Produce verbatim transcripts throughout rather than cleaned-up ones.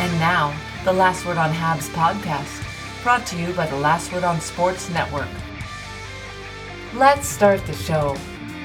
And now, the Last Word on Habs podcast, brought to you by the Last Word on Sports Network. Let's start the show.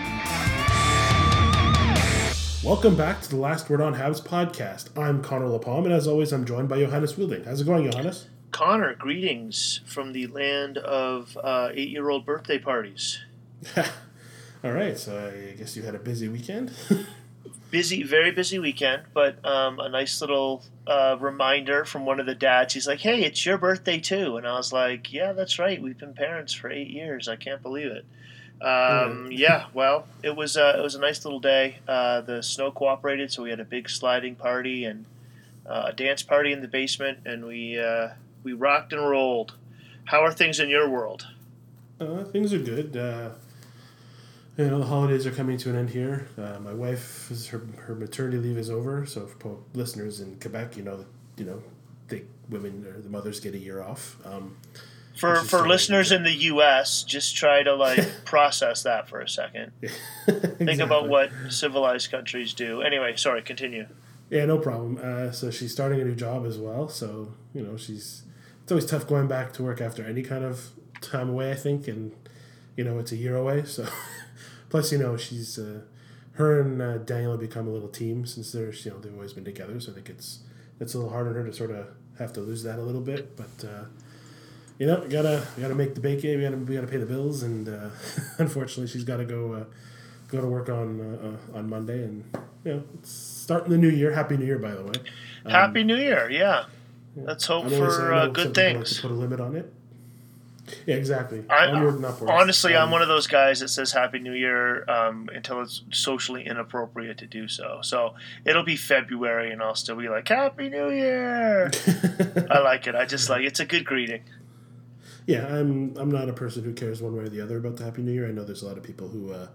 Welcome back to the Last Word on Habs podcast. I'm Connor Lapalm, and as always, I'm joined by Johannes Wielding. How's it going, Johannes? Connor, greetings from the land of uh, eight-year-old birthday parties. All right, so I guess you had a busy weekend. Busy, very busy weekend, but um, a nice little uh, reminder from one of the dads. He's like, "Hey, it's your birthday too," and I was like, "Yeah, that's right. We've been parents for eight years. I can't believe it." Um, yeah, well, it was uh, it was a nice little day. Uh, the snow cooperated, so we had a big sliding party and uh, a dance party in the basement, and we uh, we rocked and rolled. How are things in your world? Uh, things are good. Uh, you know, the holidays are coming to an end here. Uh, my wife, is her her maternity leave is over, so for listeners in Quebec, you know, you know, they women or the mothers get a year off. Um, For for listeners in the U S, just try to like process that for a second. Exactly. Think about what civilized countries do. Anyway, sorry, continue. Yeah, no problem. Uh, so she's starting a new job as well. So, you know, she's it's always tough going back to work after any kind of time away, I think. And, you know, it's a year away. So, plus, you know, she's, uh, her and uh, Daniel have become a little team since they're, you know, they've always been together. So I think it's, it's a little hard on her to sort of have to lose that a little bit. But, uh, you know, we gotta we gotta make the bacon. We gotta we gotta pay the bills, and uh, unfortunately, she's got to go uh, go to work on uh, uh, on Monday, and you know, it's starting the new year. Happy New Year, by the way. Um, Happy New Year, yeah. Let's hope for uh, good things. Like to put a limit on it. Yeah, exactly. I, Onward and upwards. Honestly, um, I'm one of those guys that says Happy New Year um, until it's socially inappropriate to do so. So it'll be February, and I'll still be like Happy New Year. I like it. I just like it's a good greeting. Yeah, I'm I'm not a person who cares one way or the other about the Happy New Year. I know there's a lot of people who uh,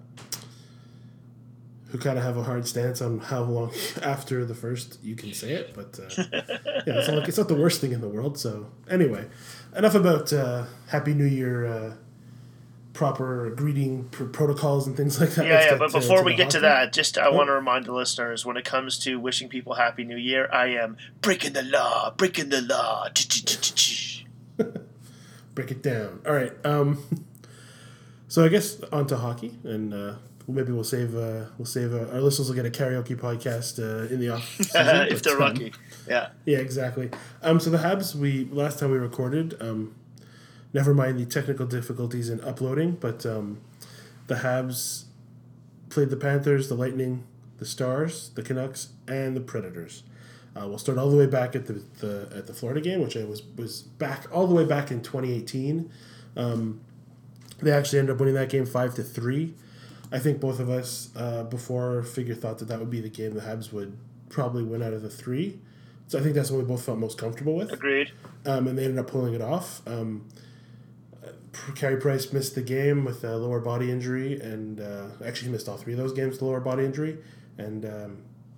who kind of have a hard stance on how long after the first you can say it, but uh, yeah, it's not like it's not the worst thing in the world. So anyway, enough about uh, Happy New Year uh, proper greeting pr- protocols and things like that. Yeah, Let's yeah. get But to, before to we get hockey. to that, just I Oh. want to remind the listeners: when it comes to wishing people Happy New Year, I am breaking the law, breaking the law. Break it down. All right. Um, so I guess on to hockey, and uh, maybe we'll save uh, we'll save uh, our listeners will get a karaoke podcast uh, in the off season, if but, they're um, lucky. Yeah. Yeah, exactly. Um, so the Habs, we last time we recorded, um, never mind the technical difficulties in uploading, but um, the Habs played the Panthers, the Lightning, the Stars, the Canucks, and the Predators. Uh, we'll start all the way back at the, the at the Florida game, which I was was back all the way back in twenty eighteen. Um, they actually ended up winning that game five to three. I think both of us uh, before Figure thought that that would be the game the Habs would probably win out of the three. So I think that's what we both felt most comfortable with. Agreed. Um, and they ended up pulling it off. Um, Carey Price missed the game with a lower body injury, and uh, actually he missed all three of those games with a lower body injury. And um,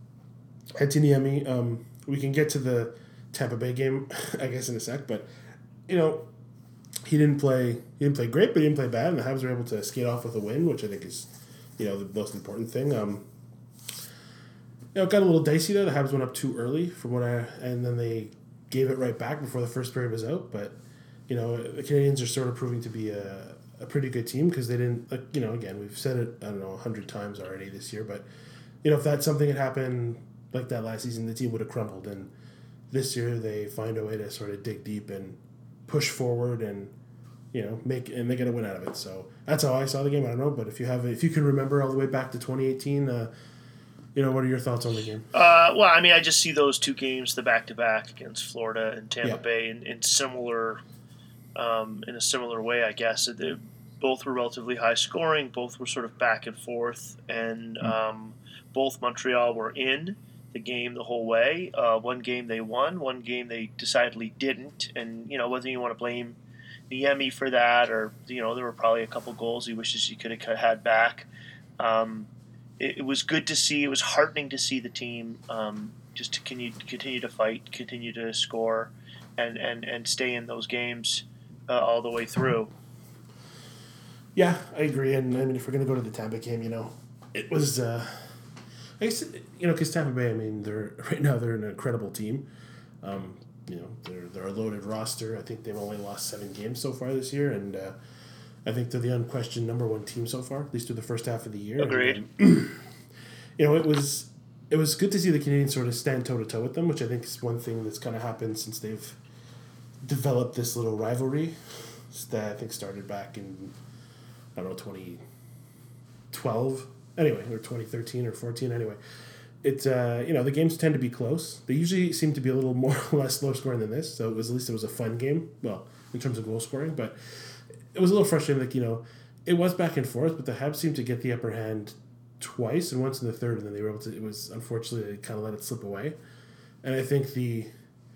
Antiniemi, um, we can get to the Tampa Bay game, I guess, in a sec. But you know, he didn't play. He didn't play great, but he didn't play bad, and the Habs were able to skate off with a win, which I think is, you know, the most important thing. Um, you know, it got a little dicey there. The Habs went up too early from what I, and then they gave it right back before the first period was out. But you know, the Canadians are sort of proving to be a, a pretty good team because they didn't, like, you know, again, we've said it, I don't know, a hundred times already this year, but, you know, if that's something that happened like that last season, the team would have crumbled. And this year they find a way to sort of dig deep and push forward and, you know, make, and they get a win out of it. So that's how I saw the game. I don't know, but if you have, if you can remember all the way back to twenty eighteen, uh, you know, what are your thoughts on the game? Uh, well, I mean, I just see those two games, the back-to-back against Florida and Tampa Yeah. Bay, in, in similar, um, in a similar way, I guess. They both were relatively high scoring. Both were sort of back and forth, and um, both Montreal were in the game the whole way. Uh, one game they won, one game they decidedly didn't, and you know whether you want to blame Niemi for that, or you know there were probably a couple goals he wishes he could have had back. Um, it, it was good to see. It was heartening to see the team um, just to continue, continue to fight, continue to score, and, and, and stay in those games uh, all the way through. Yeah, I agree. And I mean, if we're gonna go to the Tampa game, you know, it was. Uh, I guess you know because Tampa Bay. I mean, they're right now they're an incredible team. Um, you know, they're they're a loaded roster. I think they've only lost seven games so far this year, and uh, I think they're the unquestioned number one team so far, at least through the first half of the year. Agreed. And, um, you know, it was it was good to see the Canadians sort of stand toe to toe with them, which I think is one thing that's kind of happened since they've developed this little rivalry that I think started back in I don't know twenty twelve anyway, or twenty thirteen or fourteen anyway. It uh, you know, the games tend to be close. They usually seem to be a little more or less low scoring than this. So it was at least it was a fun game. Well, in terms of goal scoring, but it was a little frustrating. Like, you know, it was back and forth, but the Habs seemed to get the upper hand twice, and once in the third, and then they were able to. It was unfortunately they kind of let it slip away, and I think the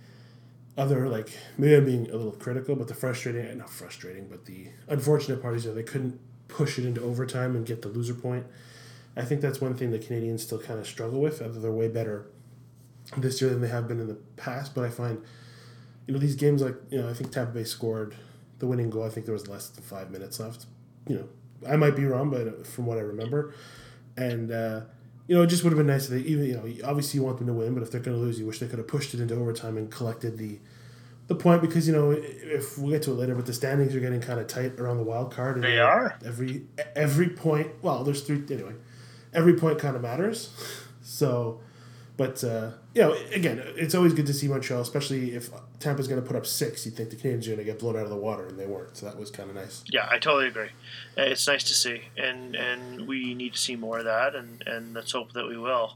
other, like, maybe I'm being a little critical, but the frustrating, not frustrating, but the unfortunate part is that they couldn't push it into overtime and get the loser point. I think that's one thing the Canadians still kind of struggle with. Although they're way better this year than they have been in the past, but I find, you know, these games, like, you know, I think Tampa Bay scored the winning goal. I think there was less than five minutes left. You know, I might be wrong, but from what I remember, and uh, you know, it just would have been nice if they even, you know, obviously you want them to win, but if they're going to lose, you wish they could have pushed it into overtime and collected the the point, because, you know, if we'll get to it later, but the standings are getting kind of tight around the wild card. And they are. Every every point, well, there's three anyway. Every point kind of matters. So, but uh, you know, again, it's always good to see Montreal, especially if Tampa's going to put up six. You think the Canadians are going to get blown out of the water, and they weren't. So that was kind of nice. Yeah, I totally agree. It's nice to see, and and we need to see more of that, and, and let's hope that we will.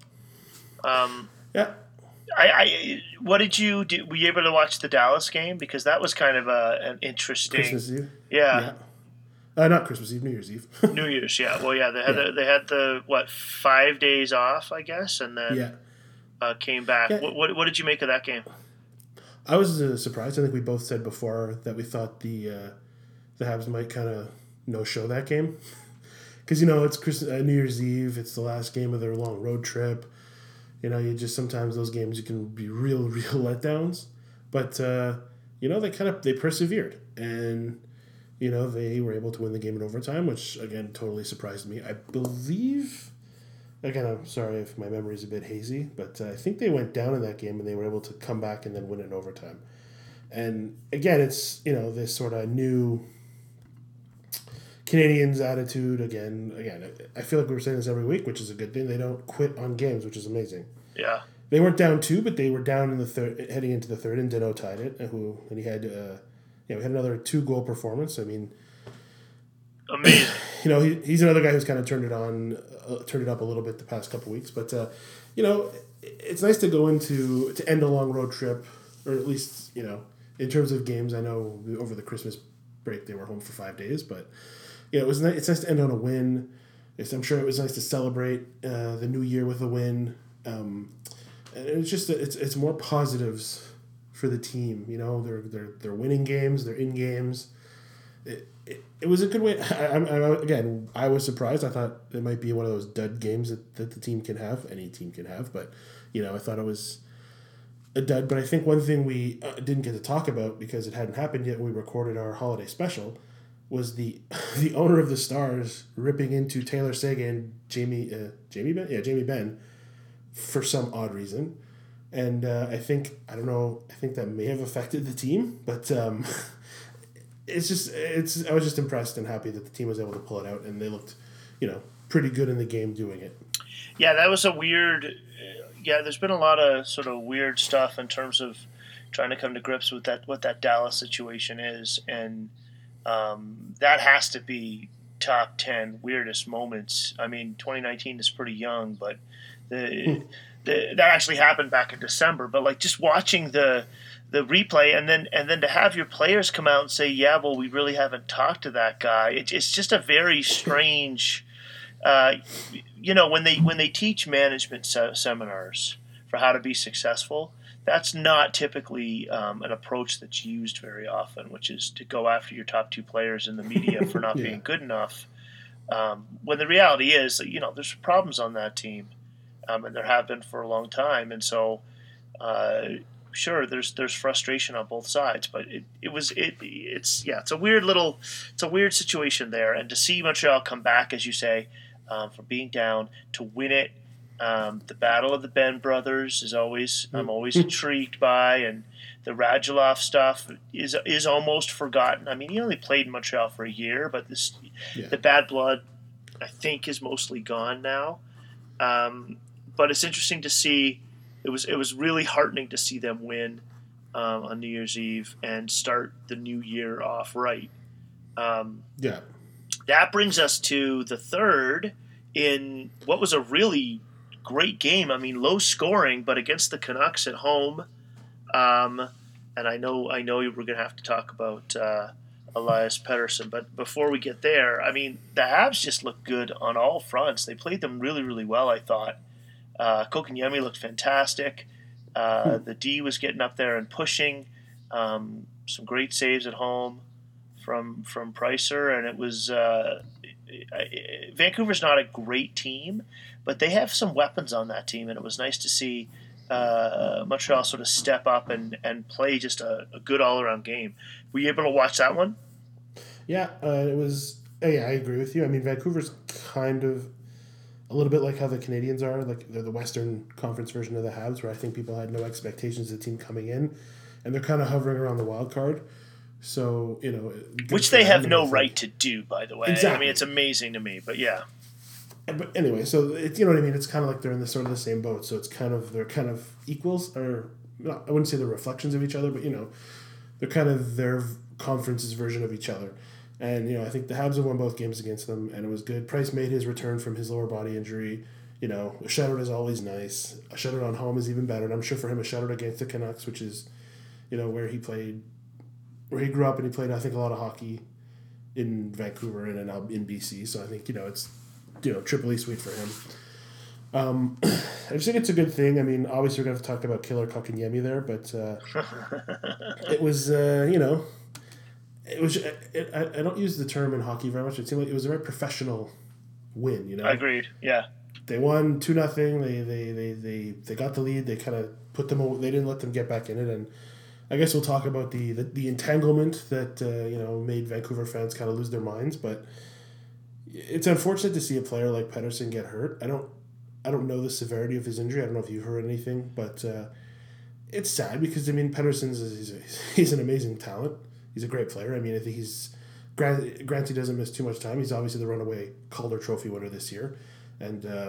Um, yeah. I, I what did you do? Were you able to watch the Dallas game, because that was kind of a an interesting Christmas Eve? Yeah. yeah. Uh, not Christmas Eve, New Year's Eve. New Year's, yeah. Well, yeah, they had yeah. The, they had the what five days off, I guess, and then yeah. uh, came back. Yeah. What, what what did you make of that game? I was uh, surprised. I think we both said before that we thought the uh, the Habs might kind of no show that game, because, you know, it's Christmas, uh, New Year's Eve. It's the last game of their long road trip. You know, you just sometimes those games you can be real, real letdowns. But uh, you know, they kind of they persevered, and you know, they were able to win the game in overtime, which again totally surprised me. I believe, again, I'm sorry if my memory is a bit hazy, but uh, I think they went down in that game and they were able to come back and then win it in overtime. And again, it's, you know, this sort of new Canadians attitude again. Again, I feel like we were saying this every week, which is a good thing. They don't quit on games, which is amazing. Yeah. They weren't down two, but they were down in the third, heading into the third, and Dino tied it. Who and he had, uh, yeah, we had another two goal performance. I mean, amazing. You know, he, he's another guy who's kind of turned it on, uh, turned it up a little bit the past couple weeks. But uh, you know, it's nice to go into to end a long road trip, or at least, you know, in terms of games. I know over the Christmas break they were home for five days, but yeah, it was nice. It's nice to end on a win. It's, I'm sure it was nice to celebrate uh, the new year with a win. Um, and it's just it's it's more positives for the team. You know, they're they're they're winning games. They're in games. It it, it was a good way. I, I, I, again, I was surprised. I thought it might be one of those dud games that, that the team can have. Any team can have, but you know, I thought it was a dud. But I think one thing we uh, didn't get to talk about, because it hadn't happened yet when we recorded our holiday special, was the the owner of the Stars ripping into Taylor Seguin and Jamie uh, Jamie Benn, yeah Jamie Benn, for some odd reason. And uh, I think, I don't know, I think that may have affected the team, but um, it's just, it's, I was just impressed and happy that the team was able to pull it out, and they looked, you know, pretty good in the game doing it. Yeah, that was a weird, yeah, there's been a lot of sort of weird stuff in terms of trying to come to grips with that, what that Dallas situation is, and um, that has to be top ten weirdest moments. I mean, twenty nineteen is pretty young, but the, the that actually happened back in December. But like just watching the the replay, and then and then to have your players come out and say, "Yeah, well, we really haven't talked to that guy." It, it's just a very strange. Uh, you know, when they when they teach management se- seminars for how to be successful, that's not typically um, an approach that's used very often, which is to go after your top two players in the media for not yeah. being good enough. Um, when the reality is, you know, there's problems on that team, um, and there have been for a long time. And so, uh, sure, there's there's frustration on both sides, but it, it was it it's yeah, it's a weird little it's a weird situation there. And to see Montreal come back, as you say, um, from being down to win it Um, the Battle of the Ben brothers is always I'm always Mm. intrigued by, and the Radulov stuff is is almost forgotten. I mean, he only played in Montreal for a year, but this Yeah. the bad blood, I think, is mostly gone now. Um, but it's interesting to see. It was it was really heartening to see them win um, on New Year's Eve and start the new year off right. Um, Yeah. that brings us to the third in what was a really great game. I mean, low scoring, but against the Canucks at home. Um, and I know I know we're going to have to talk about uh, Elias Pettersson, but before we get there, I mean, the Habs just looked good on all fronts. They played them really, really well, I thought. Uh, Kotkaniemi looked fantastic. Uh, the D was getting up there and pushing. Um, some great saves at home from from Pricer, and it was uh, Vancouver's not a great team, but they have some weapons on that team, and it was nice to see uh, Montreal sort of step up and, and play just a, a good all around game. Were you able to watch that one? Yeah, uh, it was. Oh yeah, I agree with you. I mean, Vancouver's kind of a little bit like how the Canadians are. Like they're the Western Conference version of the Habs, where I think people had no expectations of the team coming in, and they're kind of hovering around the wild card. So you know, which they have no right to do, by the way. Exactly. I mean, it's amazing to me, but yeah. But anyway, so it, you know what I mean. It's kind of like they're in the sort of the same boat. So it's kind of they're kind of equals, or not, I wouldn't say they're reflections of each other, but you know, they're kind of their conference's version of each other. And you know, I think the Habs have won both games against them, and it was good. Price made his return from his lower body injury. You know, a shutout is always nice. A shutout on home is even better. And I'm sure for him, a shutout against the Canucks, which is, you know, where he played, where he grew up, and he played, I think, a lot of hockey in Vancouver and in, in B C. So I think, you know, it's, you know, triply sweet for him. Um, I just think it's a good thing. I mean, obviously we're going to have to talk about Killer Kotkaniemi there, but uh, it was, uh, you know, it was. It, it, I, I don't use the term in hockey very much. It seemed like it was a very professional win. You know, Agreed. Yeah, they won two nothing. They they, they they they got the lead. They kind of put them. They didn't let them get back in it. And I guess we'll talk about the the, the entanglement that uh, you know made Vancouver fans kind of lose their minds. But it's unfortunate to see a player like Pettersson get hurt. I don't I don't know the severity of his injury. I don't know if you heard anything, but uh, it's sad because I mean Pettersson's he's, a, he's an amazing talent. He's a great player. I mean, I think he's grant, grant he doesn't miss too much time. He's obviously the runaway Calder Trophy winner this year, and uh,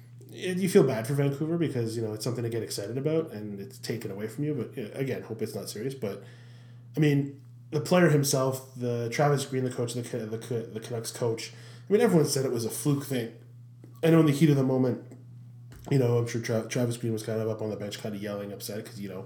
it, you feel bad for Vancouver because you know it's something to get excited about, and it's taken away from you. But uh, again, hope it's not serious. But I mean, the player himself, the Travis Green, the coach, the the the Canucks coach. I mean, everyone said it was a fluke thing. I know in the heat of the moment, you know, I'm sure Tra- Travis Green was kind of up on the bench, kind of yelling, upset because you know,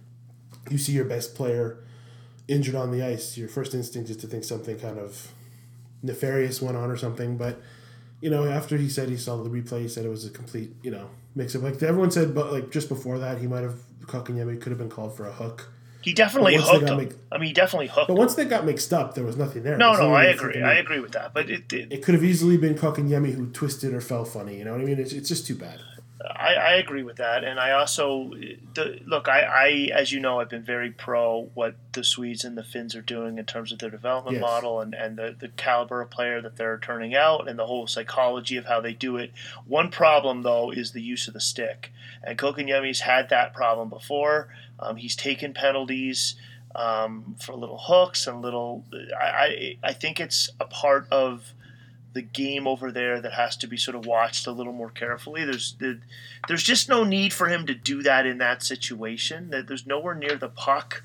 you see your best player injured on the ice, your first instinct is to think something kind of nefarious went on or something. But you know, after he said he saw the replay, he said it was a complete, you know, mix up. Like everyone said, but like just before that, he might have Kotkaniemi could have been called for a hook. He definitely hooked him. Make, I mean, he definitely hooked. But once they got mixed up, there was nothing there. No, no, I agree. I agree with that. But it, it, it could have easily been Kotkaniemi who twisted or fell funny. You know what I mean? It's it's just too bad. I, I agree with that, and I also the, look. I, I, as you know, I've been very pro what the Swedes and the Finns are doing in terms of their development yes. model and, and the, the caliber of player that they're turning out and the whole psychology of how they do it. One problem, though, is the use of the stick, and Kotkaniemi's had that problem before. Um, he's taken penalties um, for little hooks and little. I, I I think it's a part of the game over there that has to be sort of watched a little more carefully. There's there's just no need for him to do that in that situation. That there's nowhere near the puck.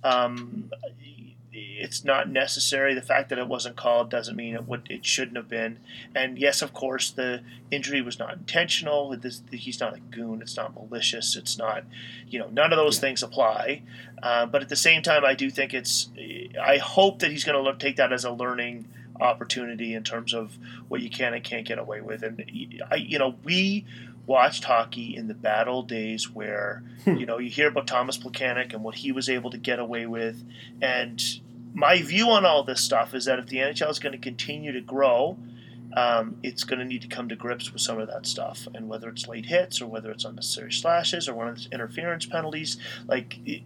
Um, it's not necessary. The fact that it wasn't called doesn't mean it would it shouldn't have been. And yes, of course, the injury was not intentional. This, he's not a goon. It's not malicious. It's not, you know, none of those yeah. things apply. Uh, but at the same time, I do think it's. I hope that he's going to take that as a learning opportunity in terms of what you can and can't get away with. And I, you know, we watched hockey in the bad old days where hmm. you know you hear about Thomas Plekanec and what he was able to get away with. And my view on all this stuff is that if the N H L is going to continue to grow, um, it's going to need to come to grips with some of that stuff. And whether it's late hits or whether it's unnecessary slashes or one of the interference penalties, like it,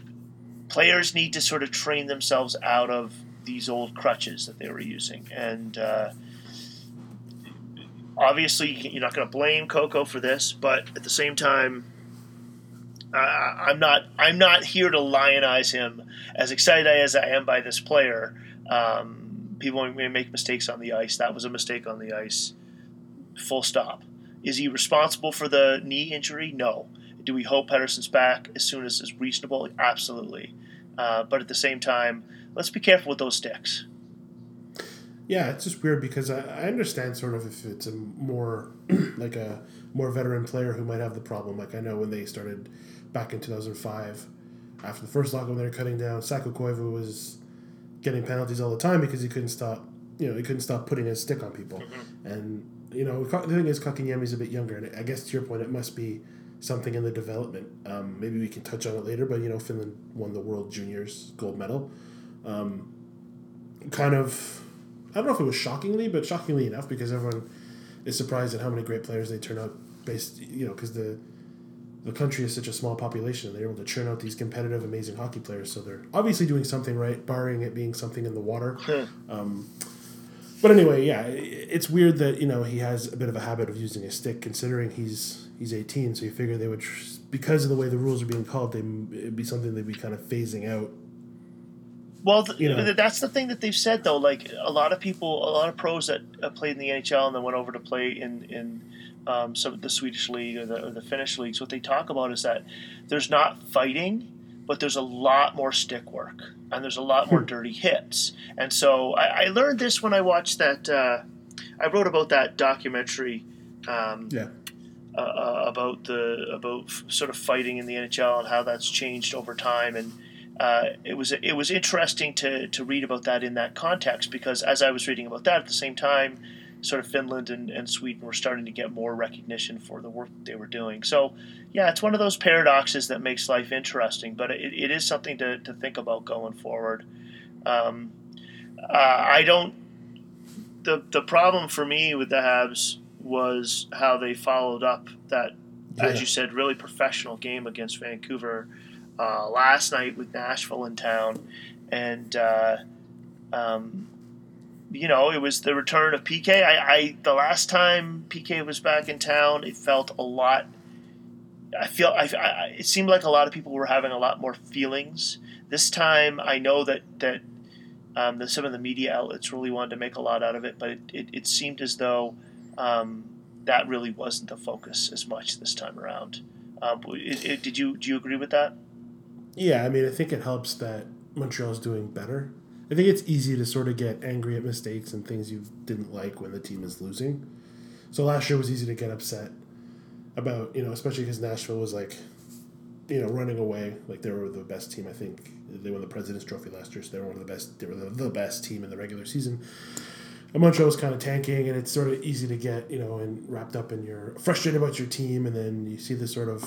players need to sort of train themselves out of these old crutches that they were using. And uh, obviously, you're not going to blame Coco for this, but at the same time, uh, I'm not I'm not here to lionize him. As excited as I am by this player, um, people may make mistakes on the ice. That was a mistake on the ice. Full stop. Is he responsible for the knee injury? No. Do we hope Pettersson's back as soon as is reasonable? Absolutely. Uh, but at the same time, let's be careful with those sticks. Yeah, it's just weird because I, I understand sort of if it's a more like a more veteran player who might have the problem. Like I know when they started back in two thousand five, after the first lockdown, they were cutting down. Saku Koivu was getting penalties all the time because he couldn't stop. You know, he couldn't stop putting his stick on people. Mm-hmm. And you know, the thing is, Kotkaniemi's a bit younger, and I guess to your point, it must be something in the development. Um, maybe we can touch on it later, but you know, Finland won the World Juniors gold medal. Um, kind of. I don't know if it was shockingly, but shockingly enough because everyone is surprised at how many great players they turn out based, you know, because the the country is such a small population and they're able to churn out these competitive, amazing hockey players. So they're obviously doing something right, barring it being something in the water. um, but anyway, yeah, it's weird that, you know, he has a bit of a habit of using a stick considering he's he's eighteen. So you figure they would, because of the way the rules are being called, they, it'd be something they'd be kind of phasing out. Well, th- you know. That's the thing that they've said, though. Like, a lot of people, a lot of pros that uh, played in the N H L and then went over to play in, in um, some of the Swedish league or the, or the Finnish leagues, what they talk about is that there's not fighting, but there's a lot more stick work and there's a lot more dirty hits. And so I, I learned this when I watched that, uh, I wrote about that documentary um, yeah. uh, about the about f- sort of fighting in the N H L and how that's changed over time. And Uh, it was it was interesting to, to read about that in that context because as I was reading about that at the same time, sort of Finland and, and Sweden were starting to get more recognition for the work they were doing. So, yeah, it's one of those paradoxes that makes life interesting, but it, it is something to, to think about going forward. Um, uh, I don't the the problem for me with the Habs was how they followed up that, yeah. as you said, really professional game against Vancouver. Uh, last night with Nashville in town, and uh, um, you know it was the return of P K. I, I the last time P K was back in town, it felt a lot. I feel I, I it seemed like a lot of people were having a lot more feelings this time. I know that that um, that some of the media outlets really wanted to make a lot out of it, but it, it, it seemed as though um, that really wasn't the focus as much this time around. Um, it, it, did you do you agree with that? Yeah, I mean, I think it helps that Montreal's doing better. I think it's easy to sort of get angry at mistakes and things you didn't like when the team is losing. So last year was easy to get upset about, you know, especially because Nashville was like, you know, running away. Like they were the best team, I think. They won the President's Trophy last year, so they were one of the best. They were the, the best team in the regular season. And Montreal was kind of tanking, and it's sort of easy to get, you know, and wrapped up in your frustrated about your team, and then you see this sort of,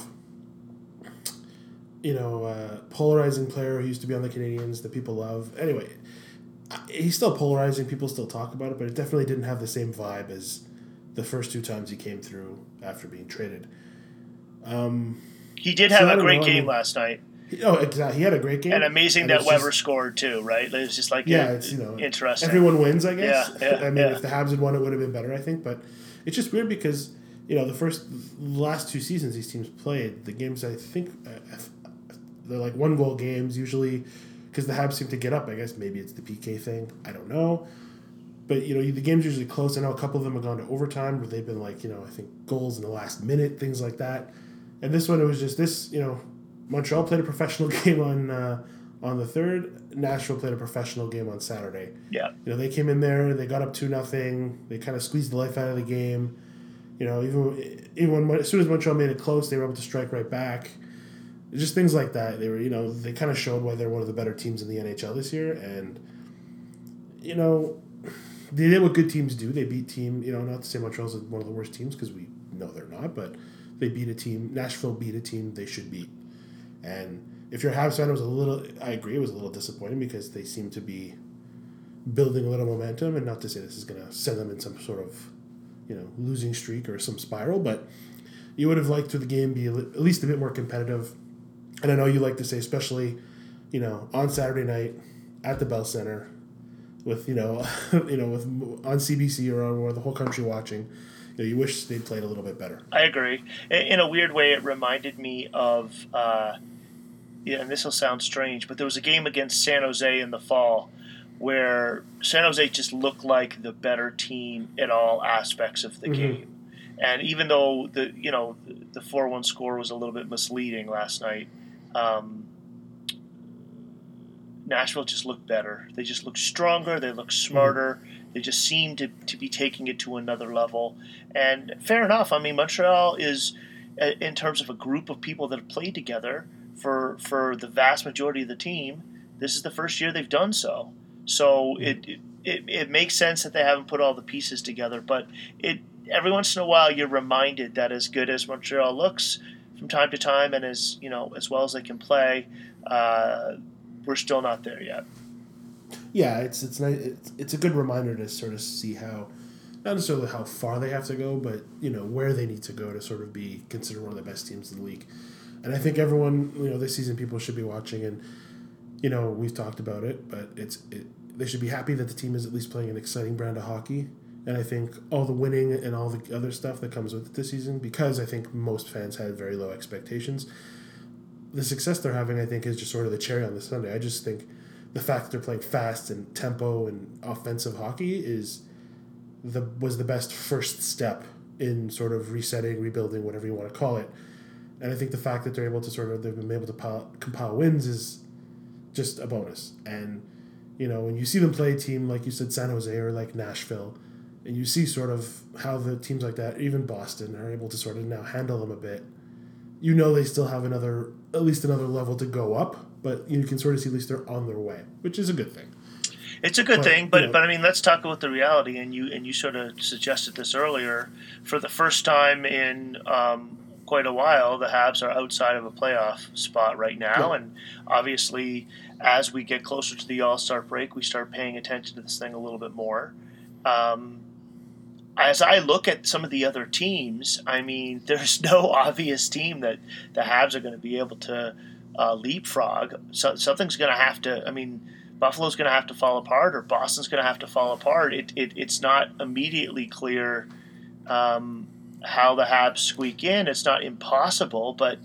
you know, uh, polarizing player who used to be on the Canadiens that people love. Anyway, he's still polarizing. People still talk about it, but it definitely didn't have the same vibe as the first two times he came through after being traded. Um, he did have so a great know, game I mean, last night. He, oh, exactly. He had a great game. And amazing and that Weber just, scored too, right? It was just like yeah, a, it's you know interesting. Everyone wins, I guess. Yeah, yeah, I mean, yeah. if the Habs had won, it would have been better, I think. But it's just weird because you know the first the last two seasons these teams played, the games I think. Uh, They're like one goal games usually because the Habs seem to get up. I guess maybe it's the P K thing. I don't know. But, you know, the game's usually close. I know a couple of them have gone to overtime where they've been like, you know, I think goals in the last minute, things like that. And this one, it was just this, you know, Montreal played a professional game on uh, on the third. Nashville played a professional game on Saturday. Yeah. You know, they came in there, they got up two nothing. They kind of squeezed the life out of the game. You know, even, even when, as soon as Montreal made it close, they were able to strike right back. Just things like that. They were, you know, they kind of showed why they're one of the better teams in the N H L this year. And, you know, they did what good teams do. They beat team, you know, not to say Montreal's one of the worst teams because we know they're not, but they beat a team. Nashville beat a team they should beat. And if you're a Habs fan, it was a little, I agree, it was a little disappointing because they seem to be building a little momentum. And not to say this is going to send them in some sort of, you know, losing streak or some spiral, but you would have liked to the game be at least a bit more competitive. And I know you like to say, especially, you know, on Saturday night at the Bell Center, with you know, you know, with on C B C or on where the whole country watching, you know, you wish they'd played a little bit better. I agree. In a weird way, it reminded me of, uh, yeah, and this will sound strange, but there was a game against San Jose in the fall where San Jose just looked like the better team in all aspects of the mm-hmm. game. And even though the you know the four one score was a little bit misleading last night, um, Nashville just looked better. They just looked stronger. They looked smarter. Mm-hmm. They just seemed to, to be taking it to another level. And fair enough. I mean, Montreal is, in terms of a group of people that have played together for for the vast majority of the team, this is the first year they've done so. So it it, it, it makes sense that they haven't put all the pieces together, but it. Every once in a while, you're reminded that as good as Montreal looks from time to time, and as you know, as well as they can play, uh, we're still not there yet. Yeah, it's it's nice. It's, it's a good reminder to sort of see how, not necessarily how far they have to go, but you know where they need to go to sort of be considered one of the best teams in the league. And I think everyone, you know, this season people should be watching, and you know we've talked about it, but it's it, they should be happy that the team is at least playing an exciting brand of hockey. And I think all the winning and all the other stuff that comes with it this season, because I think most fans had very low expectations, the success they're having, I think, is just sort of the cherry on the sundae. I just think the fact that they're playing fast and tempo and offensive hockey is the was the best first step in sort of resetting, rebuilding, whatever you want to call it. And I think the fact that they're able to sort of they've been able to pile, compile wins is just a bonus. And you know when you see them play a team like you said, San Jose or like Nashville. And you see sort of how the teams like that, even Boston, are able to sort of now handle them a bit. You know they still have another, at least another level to go up, but you can sort of see at least they're on their way, which is a good thing. It's a good but, thing, but you know, but I mean, let's talk about the reality. And you and you sort of suggested this earlier. For the first time in um, quite a while, the Habs are outside of a playoff spot right now, yeah. And obviously, as we get closer to the All-Star break, we start paying attention to this thing a little bit more. Um, As I look at some of the other teams, I mean, there's no obvious team that the Habs are going to be able to uh, leapfrog. So something's going to have to. I mean, Buffalo's going to have to fall apart, or Boston's going to have to fall apart. It, it it's not immediately clear um, how the Habs squeak in. It's not impossible, but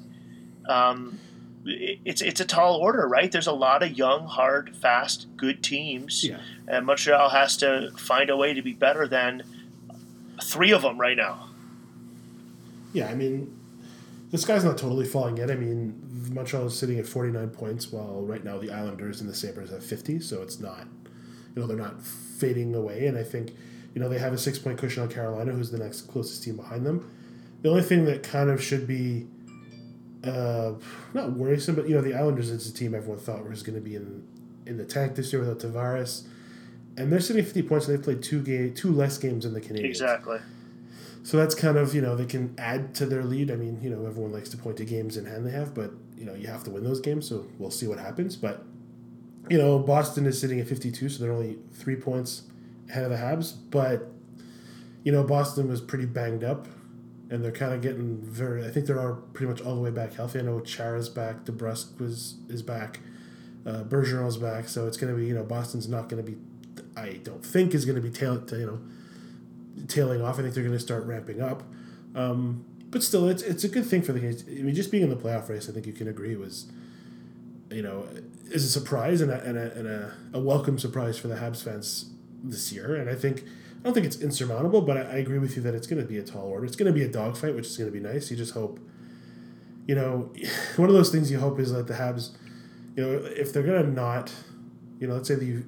um, it, it's it's a tall order, right? There's a lot of young, hard, fast, good teams, yeah. And Montreal has to find a way to be better than three of them right now. Yeah, I mean, the sky's not totally falling yet. I mean, Montreal is sitting at forty-nine points, while right now the Islanders and the Sabres have fifty, so it's not, you know, they're not fading away. And I think, you know, they have a six-point cushion on Carolina, who's the next closest team behind them. The only thing that kind of should be, uh, not worrisome, but, you know, the Islanders is a team everyone thought was going to be in in the tank this year without Tavares. And they're sitting at fifty points, and they've played two game, two less games than the Canadiens. Exactly. So that's kind of, you know, they can add to their lead. I mean, you know, everyone likes to point to games in hand they have, but, you know, you have to win those games, so we'll see what happens. But, you know, Boston is sitting at fifty-two, so they're only three points ahead of the Habs. But, you know, Boston was pretty banged up, and they're kind of getting very, I think they're all pretty much all the way back healthy. I know Chara's back, DeBrusk was, is back, uh, Bergeron's back, so it's going to be, you know, Boston's not going to be, I don't think is going to be tail, you know, tailing off. I think they're going to start ramping up. Um, but still, it's it's a good thing for the Canadiens. I mean, just being in the playoff race, I think you can agree, was, you know, is a surprise and a, and a, and a, a welcome surprise for the Habs fans this year. And I think, I don't think it's insurmountable, but I, I agree with you that it's going to be a tall order. It's going to be a dogfight, which is going to be nice. You just hope, you know, one of those things you hope is that the Habs, you know, if they're going to not, you know, let's say that you,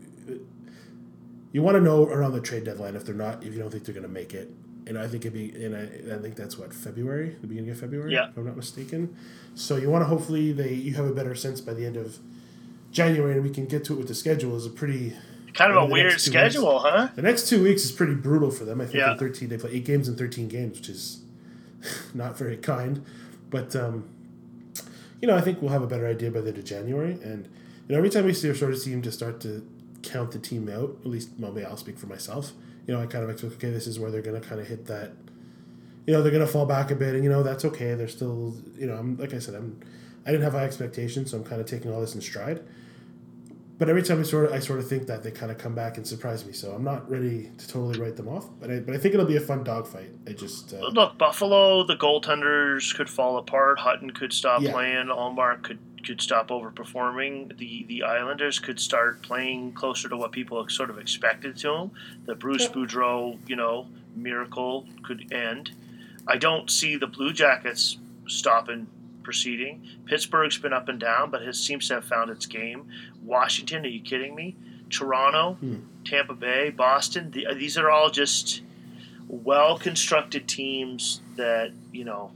you want to know around the trade deadline if they're not, if you don't think they're going to make it. And I think it'd be, and I, I think that's what, February, the beginning of February, yeah. if I'm not mistaken. So you want to hopefully they you have a better sense by the end of January, and we can get to it with the schedule. Is a pretty kind of a weird schedule, weeks, huh? The next two weeks is pretty brutal for them. I think yeah. in thirteen they play eight games in thirteen games, which is not very kind. But um, you know, I think we'll have a better idea by the end of January. And you know, every time we see, sort of seem to start to count the team out, at least well, maybe I'll speak for myself. You know, I kind of expect, okay, this is where they're going to kind of hit that, you know, they're going to fall back a bit, and, you know, that's okay. They're still, you know, I'm like I said, I'm, I didn't have high expectations, so I'm kind of taking all this in stride. but every time I sort of I sort of think that they kind of come back and surprise me. So I'm not ready to totally write them off. But I, but I think it'll be a fun dogfight. I just uh, look, Buffalo, the goaltenders could fall apart. Hutton could stop Yeah. playing. Allmark could could stop overperforming. The the Islanders could start playing closer to what people sort of expected to them. The Bruce Yeah. Boudreau, you know, miracle could end. I don't see the Blue Jackets stopping proceeding. Pittsburgh's been up and down, but it seems to have found its game. Washington, are you kidding me? Toronto, Hmm. Tampa Bay, Boston. The, these are all just well-constructed teams that, you know,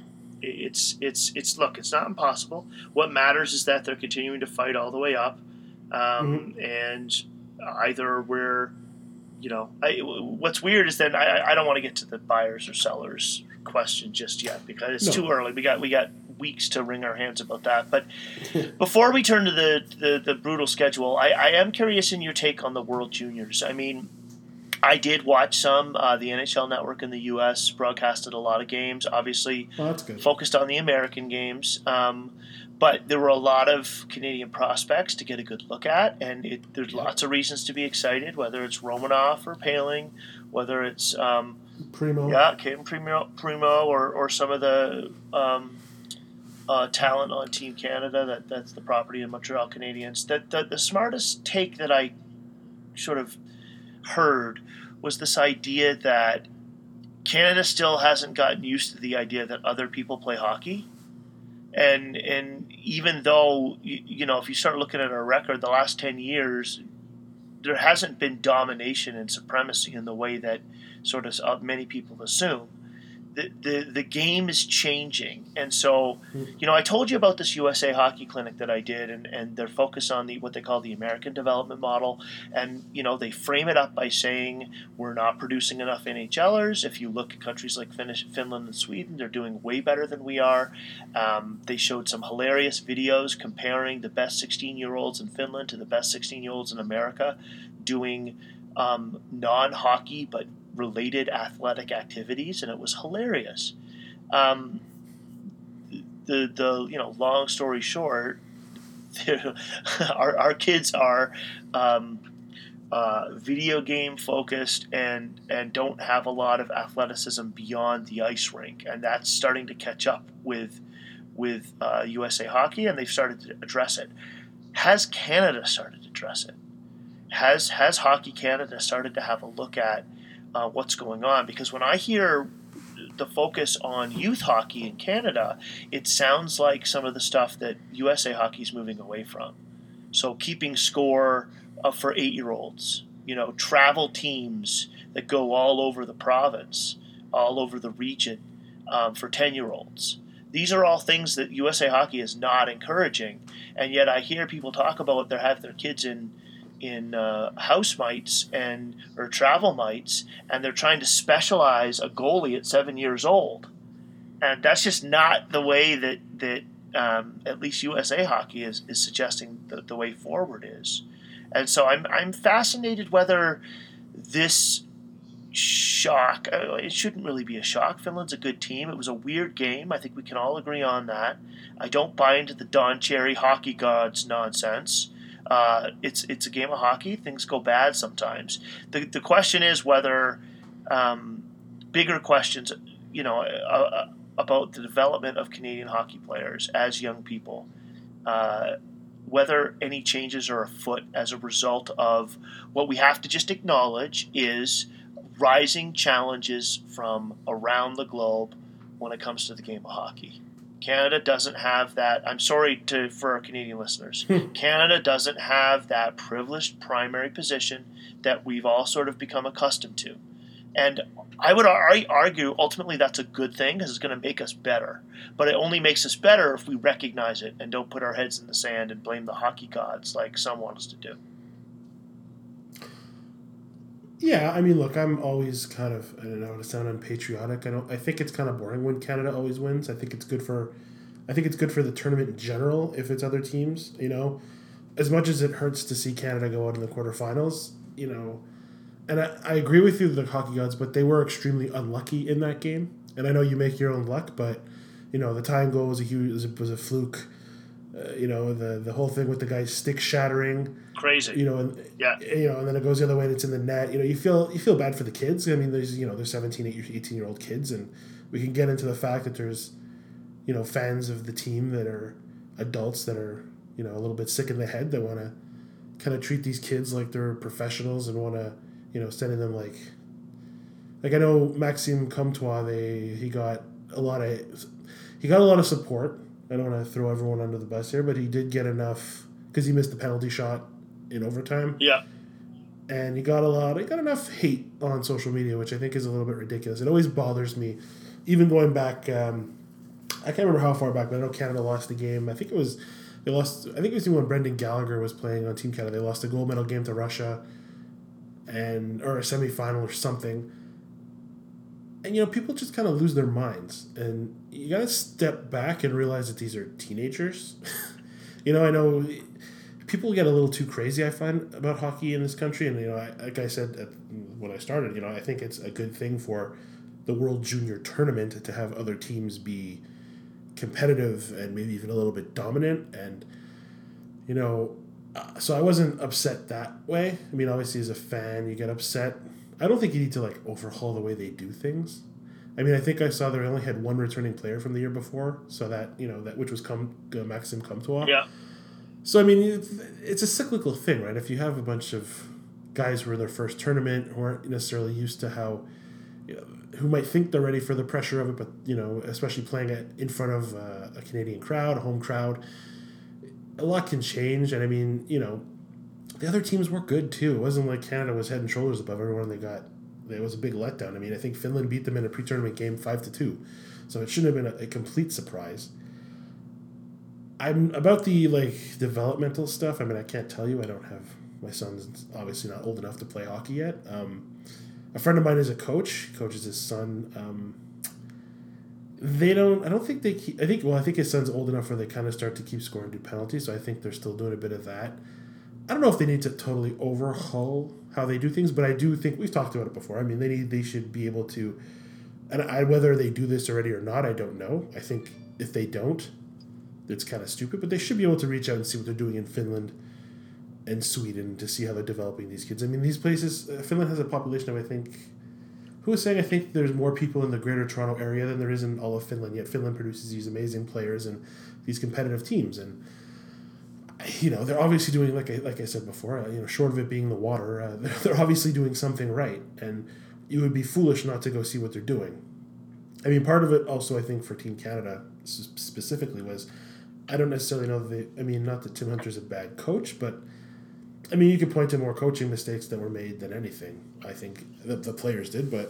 it's it's it's look, it's not impossible. What matters is that they're continuing to fight all the way up, um, Mm-hmm. and either we're, you know, I, what's weird is that I, I don't want to get to the buyers or sellers question just yet because it's No. too early. We got we got weeks to wring our hands about that. But before we turn to the, the, the brutal schedule, I, I am curious in your take on the World Juniors. I mean, I did watch some. Uh, the N H L Network in the U S broadcasted a lot of games, obviously Well, that's good. focused on the American games. Um, but there were a lot of Canadian prospects to get a good look at, and it, there's lots of reasons to be excited, whether it's Romanoff or Paling, whether it's um, Primo. yeah, Caden Primo, Primo or, or some of the um, uh, talent on Team Canada that, that's the property of Montreal Canadiens. That the, the smartest take that I sort of heard was this idea that Canada still hasn't gotten used to the idea that other people play hockey. And and even though, you, you know, if you start looking at our record, the last ten years, there hasn't been domination and supremacy in the way that sort of many people assume. The, the, the game is changing. And so, you know, I told you about this U S A Hockey Clinic that I did, and, and they're focused on the what they call the American Development Model. And, you know, they frame it up by saying we're not producing enough NHLers. If you look at countries like Finnish, Finland and Sweden, they're doing way better than we are. Um, they showed some hilarious videos comparing the best sixteen-year-olds in Finland to the best sixteen-year-olds in America doing um, non-hockey but related athletic activities, and it was hilarious. Um, the the you know long story short, our our kids are um, uh, video game focused and and don't have a lot of athleticism beyond the ice rink, and that's starting to catch up with with uh, U S A Hockey, and they've started to address it. Has Canada started to address it? Has has Hockey Canada started to have a look at Uh, what's going on? Because when I hear the focus on youth hockey in Canada, it sounds like some of the stuff that U S A Hockey is moving away from. So keeping score uh, for eight-year-olds, you know, travel teams that go all over the province, all over the region um, for ten-year-olds. These are all things that U S A Hockey is not encouraging, and yet I hear people talk about they have their kids in in uh, house mites and or travel mites, and they're trying to specialize a goalie at seven years old, and that's just not the way that that um, at least U S A Hockey is, is suggesting the, the way forward is. And so I'm I'm fascinated whether this shock, uh, it shouldn't really be a shock. Finland's a good team. It was a weird game. I think we can all agree on that. I don't buy into the Don Cherry hockey gods nonsense. Uh, it's it's a game of hockey. Things go bad sometimes. The the question is whether um, bigger questions, you know, uh, about the development of Canadian hockey players as young people, uh, whether any changes are afoot as a result of what we have to just acknowledge is rising challenges from around the globe when it comes to the game of hockey. Canada doesn't have that. I'm sorry to for our Canadian listeners. Canada doesn't have that privileged primary position that we've all sort of become accustomed to. And I would ar- argue ultimately that's a good thing because it's going to make us better. But it only makes us better if we recognize it and don't put our heads in the sand and blame the hockey gods like some want us to do. Yeah, I mean, look, I'm always kind of, I don't know, to sound unpatriotic. I don't. I think it's kind of boring when Canada always wins. I think it's good for, I think it's good for the tournament in general if it's other teams. You know, as much as it hurts to see Canada go out in the quarterfinals, you know, and I, I agree with you, the hockey gods, but they were extremely unlucky in that game. And I know you make your own luck, but you know, the time goal was a huge was a, was a fluke. Uh, you know, the the whole thing with the guy's stick shattering. Crazy. You know, and yeah. You know, and then it goes the other way and it's in the net. You know, you feel you feel bad for the kids. I mean, there's you know, there's seventeen, eighteen year old kids, and we can get into the fact that there's, you know, fans of the team that are adults that are, you know, a little bit sick in the head that want to kind of treat these kids like they're professionals and want to, you know, sending them like, like I know Maxime Comtois, they he got a lot of he got a lot of support. I don't want to throw everyone under the bus here, but he did get enough because he missed the penalty shot in overtime. Yeah. And he got a lot, he got enough hate on social media, which I think is a little bit ridiculous. It always bothers me, even going back. Um, I can't remember how far back, but I know Canada lost the game. I think it was they lost. I think it was when Brendan Gallagher was playing on Team Canada. They lost a gold medal game to Russia, and or a semifinal or something. And, you know, people just kind of lose their minds. And you got to step back and realize that these are teenagers. You know, I know people get a little too crazy, I find, about hockey in this country. And, you know, I, like I said at, when I started, you know, I think it's a good thing for the World Junior Tournament to have other teams be competitive and maybe even a little bit dominant. And, you know, uh, so I wasn't upset that way. I mean, obviously, as a fan, you get upset. I don't think you need to, like, overhaul the way they do things. I mean, I think I saw they only had one returning player from the year before, so that, you know, that which was come, uh, Maxime Comtois. Yeah. So, I mean, it's, it's a cyclical thing, right? If you have a bunch of guys who are in their first tournament who aren't necessarily used to how, you know, who might think they're ready for the pressure of it, but, you know, especially playing it in front of uh, a Canadian crowd, a home crowd, a lot can change. And, I mean, you know, the other teams were good, too. It wasn't like Canada was head and shoulders above everyone they got. It was a big letdown. I mean, I think Finland beat them in a pre-tournament game five to two. So it shouldn't have been a, a complete surprise. I'm about the, like, developmental stuff. I mean, I can't tell you. I don't have... My son's obviously not old enough to play hockey yet. Um, a friend of mine is a coach. He coaches his son. Um, they don't... I don't think they keep... I think... Well, I think his son's old enough where they kind of start to keep scoring due penalties, so I think they're still doing a bit of that. I don't know if they need to totally overhaul how they do things, but I do think we've talked about it before. I mean, they need, they should be able to, and I, whether they do this already or not, I don't know. I think if they don't, it's kind of stupid, but they should be able to reach out and see what they're doing in Finland and Sweden to see how they're developing these kids. I mean, these places, uh, Finland has a population of, I think, who was saying, I think there's more people in the greater Toronto area than there is in all of Finland, yet Finland produces these amazing players and these competitive teams. And you know, they're obviously doing, like I, like I said before, uh, you know, short of it being the water, uh, they're, they're obviously doing something right. And you would be foolish not to go see what they're doing. I mean, part of it also, I think, for Team Canada specifically was, I don't necessarily know that they, I mean, not that Tim Hunter's a bad coach, but, I mean, you could point to more coaching mistakes that were made than anything, I think, the, the players did. But,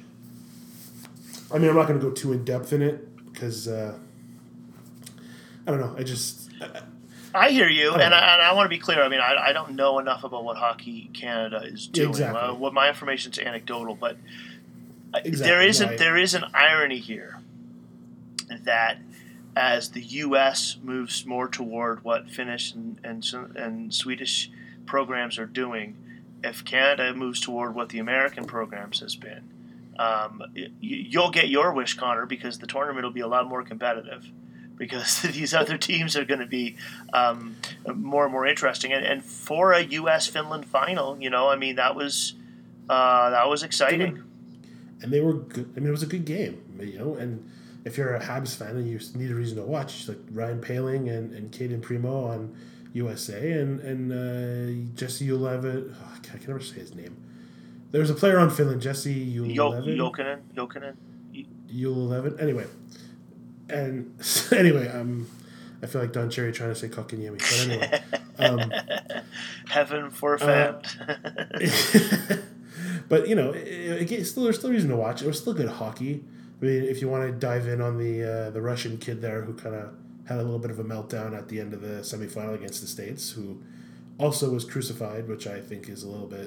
I mean, I'm not going to go too in-depth in it, because, uh, I don't know, I just... I, I hear you, and I, and I want to be clear. I mean, I, I don't know enough about what Hockey Canada is doing. Exactly. Uh, what my information is anecdotal, but exactly. there isn't no, I, there is an irony here that as the U S moves more toward what Finnish and and, and Swedish programs are doing, if Canada moves toward what the American programs has been, um, you, you'll get your wish, Connor, because the tournament will be a lot more competitive. Because these other teams are going to be um, more and more interesting, and, and for a U S Finland final, you know, I mean, that was uh, that was exciting. And they were good. I mean, it was a good game, you know. And if you're a Habs fan and you need a reason to watch, like Ryan Poehling and and Caden Primo on U S A, and and uh, Jesse Ulevic. Oh, I can never say his name. There was a player on Finland, Jesse Ulevic. Jokinen, Jokinen, Ulevic. Anyway. And anyway, um, I feel like Don Cherry trying to say Kotkaniemi, but anyway, um, heaven forfend. Uh, but you know, it, it, still there's still reason to watch. It was still good hockey. I mean, if you want to dive in on the uh, the Russian kid there who kind of had a little bit of a meltdown at the end of the semifinal against the States, who also was crucified, which I think is a little bit.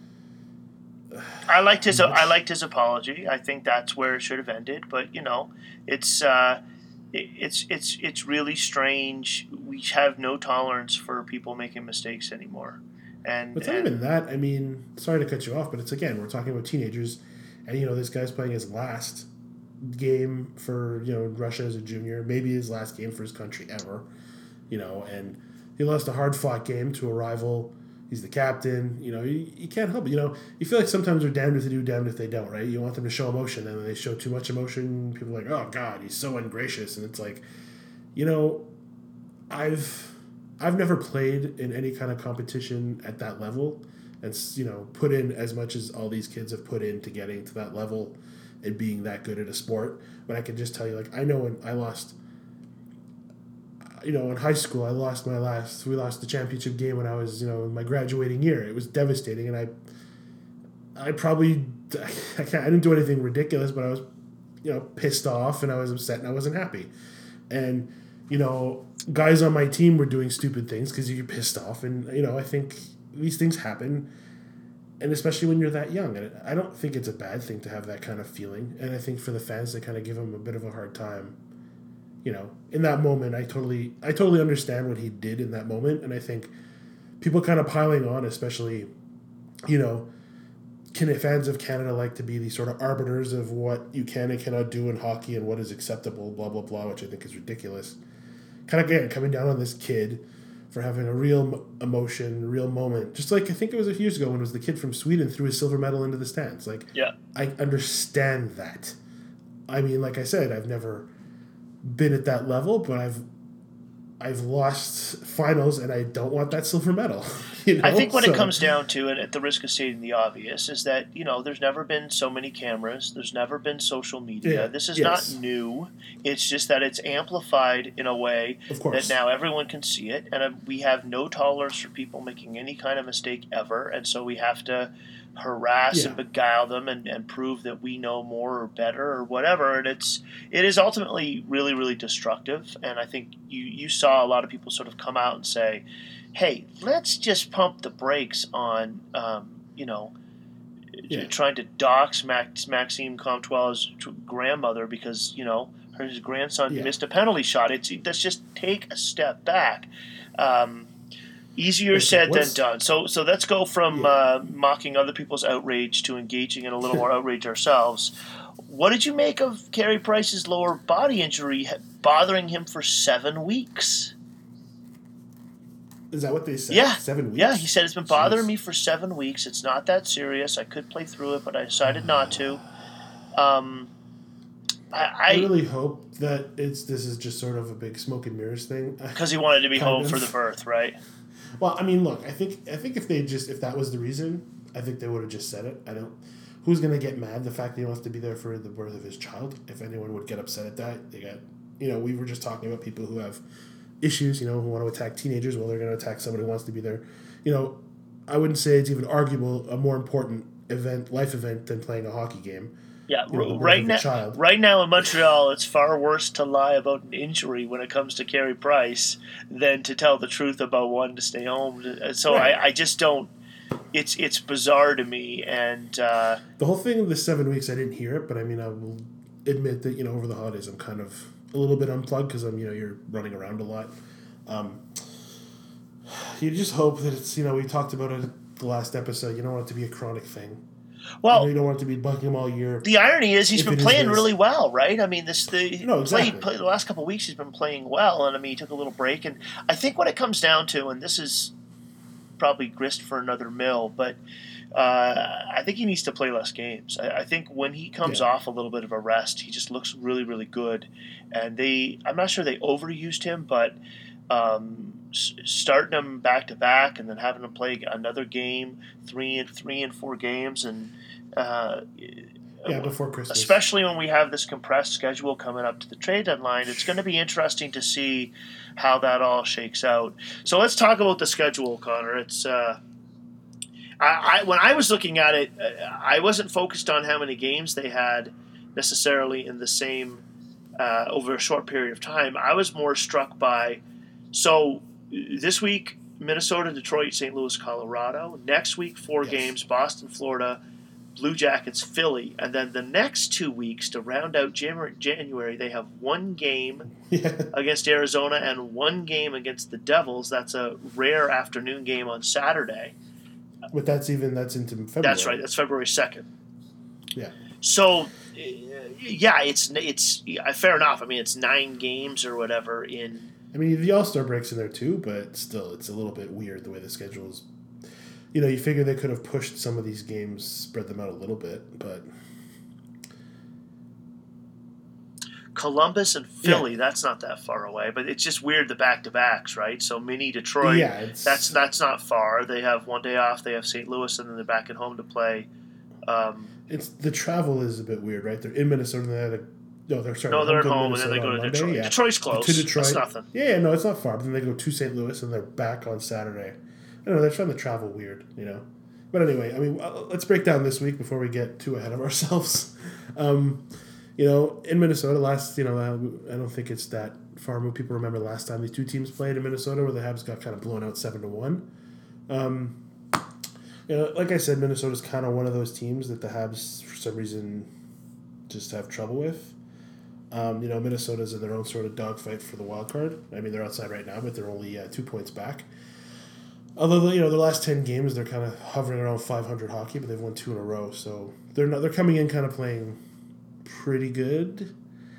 I liked his much. I liked his apology. I think that's where it should have ended. But you know, it's uh, it, it's it's it's really strange. We have no tolerance for people making mistakes anymore. And it's not and, even that. I mean, sorry to cut you off, but it's again we're talking about teenagers, and you know this guy's playing his last game for you know Russia as a junior, maybe his last game for his country ever. you know, and he lost a hard-fought game to a rival. He's the captain. You know, you, you can't help it. You know, you feel like sometimes they're damned if they do, damned if they don't, right? You want them to show emotion, and when they show too much emotion, people are like, oh, God, he's so ungracious. And it's like, you know, I've I've never played in any kind of competition at that level and, you know, put in as much as all these kids have put into getting to that level and being that good at a sport. But I can just tell you, like, I know when I lost, you know, in high school, I lost my last, we lost the championship game when I was, you know, in my graduating year. It was devastating. And I, I probably, I, can't, I didn't do anything ridiculous, but I was, you know, pissed off and I was upset and I wasn't happy. And, you know, guys on my team were doing stupid things because you're pissed off. And, you know, I think these things happen. And especially when you're that young. And I don't think it's a bad thing to have that kind of feeling. And I think for the fans, they kind of give him a bit of a hard time. You know, in that moment, I totally I totally understand what he did in that moment. And I think people kind of piling on, especially, you know, can fans of Canada like to be these sort of arbiters of what you can and cannot do in hockey and what is acceptable, blah, blah, blah, which I think is ridiculous. Kind of, again, coming down on this kid for having a real emotion, real moment. Just like I think it was a few years ago when it was the kid from Sweden threw his silver medal into the stands. Like, yeah. I understand that. I mean, like I said, I've never been at that level, but I've I've lost finals and I don't want that silver medal. You know? I think what so, it comes down to, and at the risk of stating the obvious, is that, you know, there's never been so many cameras. There's never been social media. Yeah, this is yes. not new. It's just that it's amplified in a way Of course. that now everyone can see it. And uh, we have no tolerance for people making any kind of mistake ever. And so we have to harass Yeah. and beguile them and, and prove that we know more or better or whatever. And it's it is ultimately really, really destructive. And I think you, you saw a lot of people sort of come out and say, hey, let's just pump the brakes on, um, you know, Yeah. trying to dox Max, Maxime Comtois' grandmother because, you know, her his grandson Yeah. missed a penalty shot. It's Let's just take a step back. Um, easier What's- said than what's- done. So so let's go from Yeah. uh, mocking other people's outrage to engaging in a little more outrage ourselves. What did you make of Carey Price's lower body injury bothering him for seven weeks? Is that what they said? Yeah. Seven weeks? Yeah, he said it's been bothering Jeez. me for seven weeks. It's not that serious. I could play through it, but I decided not to. Um, I, I I really hope that it's this is just sort of a big smoke and mirrors thing. because he wanted to be Kind home of. for the birth, right? Well, I mean, look, I think I think if they just if that was the reason, I think they would have just said it. I don't. Who's gonna get mad? The fact that he wants to be there for the birth of his child. If anyone would get upset at that, they got. You know, we were just talking about people who have issues. You know, who want to attack teenagers. Well, they're gonna attack somebody who wants to be there. You know, I wouldn't say it's even arguable a more important event, life event, than playing a hockey game. Yeah, You know, the birth right of a now, child. right now in Montreal, it's far worse to lie about an injury when it comes to Carey Price than to tell the truth about wanting to stay home. So Right. I, I just don't. It's it's bizarre to me, and uh, The whole thing, the seven weeks, I didn't hear it, but I mean, I will admit that, you know, over the holidays, I'm kind of a little bit unplugged because I'm, you know, you're running around a lot. Um, you just hope that it's, you know, we talked about it the last episode. You don't want it to be a chronic thing. well, you know, you don't want it to be bugging him all year. the irony is he's If been it is playing this. really well, right? I mean, this the No, exactly. played, play, the last couple of weeks he's been playing well, and I mean he took a little break, and I think what it comes down to, and this is probably grist for another mill, but uh, I think he needs to play less games. I, I think when he comes Yeah. off a little bit of a rest, he just looks really, really good, and they I'm not sure they overused him, but. Um, s- starting him back to back and then having him play another game, three and three and four games, and uh, Yeah, before Christmas. especially when we have this compressed schedule coming up to the trade deadline, it's going to be interesting to see how that all shakes out. So let's talk about the schedule, Connor. It's uh, I, I when I was looking at it, uh, I wasn't focused on how many games they had necessarily in the same uh, over a short period of time. I was more struck by so this week Minnesota, Detroit, Saint Louis, Colorado. Next week four Yes. games: Boston, Florida, Blue Jackets, Philly, and then the next two weeks to round out Jan- January, they have one game Yeah. against Arizona and one game against the Devils. That's a rare afternoon game on Saturday. But that's even, that's into February. That's right. That's February second. Yeah. So, uh, yeah, it's it's yeah, fair enough. I mean, it's nine games or whatever in I mean, the All-Star break's in there too, but still, it's a little bit weird the way the schedule is. You know, you figure they could have pushed some of these games, spread them out a little bit, but... Columbus and Philly, Yeah. that's not that far away, but it's just weird the back-to-backs, right? So mini Detroit, Yeah, it's- that's that's not far. They have one day off, they have Saint Louis, and then they're back at home to play. Um, It's the travel is a bit weird, right? They're in Minnesota, and they had a... No, they're, sorry, no, they're at to home, and then Minnesota they go on to Monday, Detroit. yeah. Detroit's close. To Detroit. That's nothing. Yeah, yeah, no, it's not far, but then they go to Saint Louis, and they're back on Saturday. I don't know, they're trying to travel weird, you know? But anyway, I mean, let's break down this week before we get too ahead of ourselves. Um, you know, in Minnesota, last, you know, I don't think it's that far removed. People remember last time these two teams played in Minnesota where the Habs got kind of blown out seven to one. Um, you know, like I said, Minnesota's kind of one of those teams that the Habs, for some reason, just have trouble with. Um, you know, Minnesota's in their own sort of dogfight for the wild card. I mean, they're outside right now, but they're only uh, two points back. Although, you know, the last ten games, they're kind of hovering around five hundred hockey, but they've won two in a row. So they're not, they're coming in kind of playing pretty good.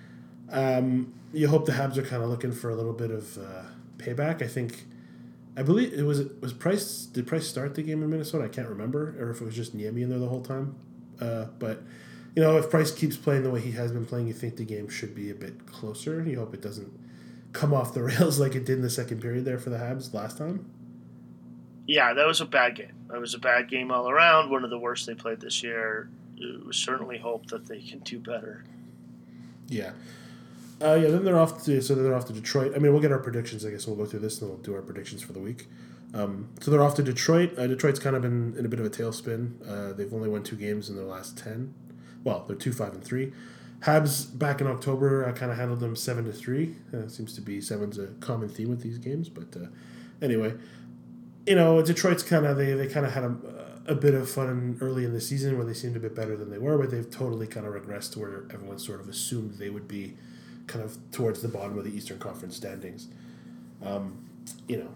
Um, you hope the Habs are kind of looking for a little bit of uh, payback. I think, I believe it was, was Price, did Price start the game in Minnesota? I can't remember, or if it was just Niemi in there the whole time. Uh, but, you know, if Price keeps playing the way he has been playing, you think the game should be a bit closer. You hope it doesn't come off the rails like it did in the second period there for the Habs last time. Yeah, that was a bad game. That was a bad game all around. One of the worst they played this year. We certainly hope that they can do better. Yeah. Uh, yeah, then they're off to so they're off to Detroit. I mean, we'll get our predictions, I guess, and we'll go through this, and we'll do our predictions for the week. Um, so they're off to Detroit. Uh, Detroit's kind of been in a bit of a tailspin. Uh, they've only won two games in their last ten. Well, they're two five and three. Habs back in October, I kind of handled them seven to three. Uh, seems to be seven's a common theme with these games, but uh, anyway, you know, Detroit's kind of they they kind of had a, a bit of fun early in the season where they seemed a bit better than they were, but they've totally kind of regressed to where everyone sort of assumed they would be, kind of towards the bottom of the Eastern Conference standings. Um, you know,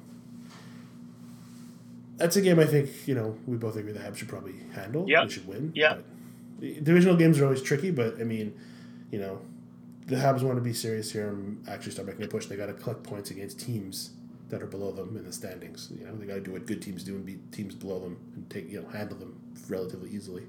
that's a game I think, you know, we both agree the Habs should probably handle. Yep. They should win. Yeah. Divisional games are always tricky, but I mean, you know, the Habs want to be serious here and actually start making a push. They got to collect points against teams that are below them in the standings. You know, they got to do what good teams do and beat teams below them and take, you know, handle them relatively easily.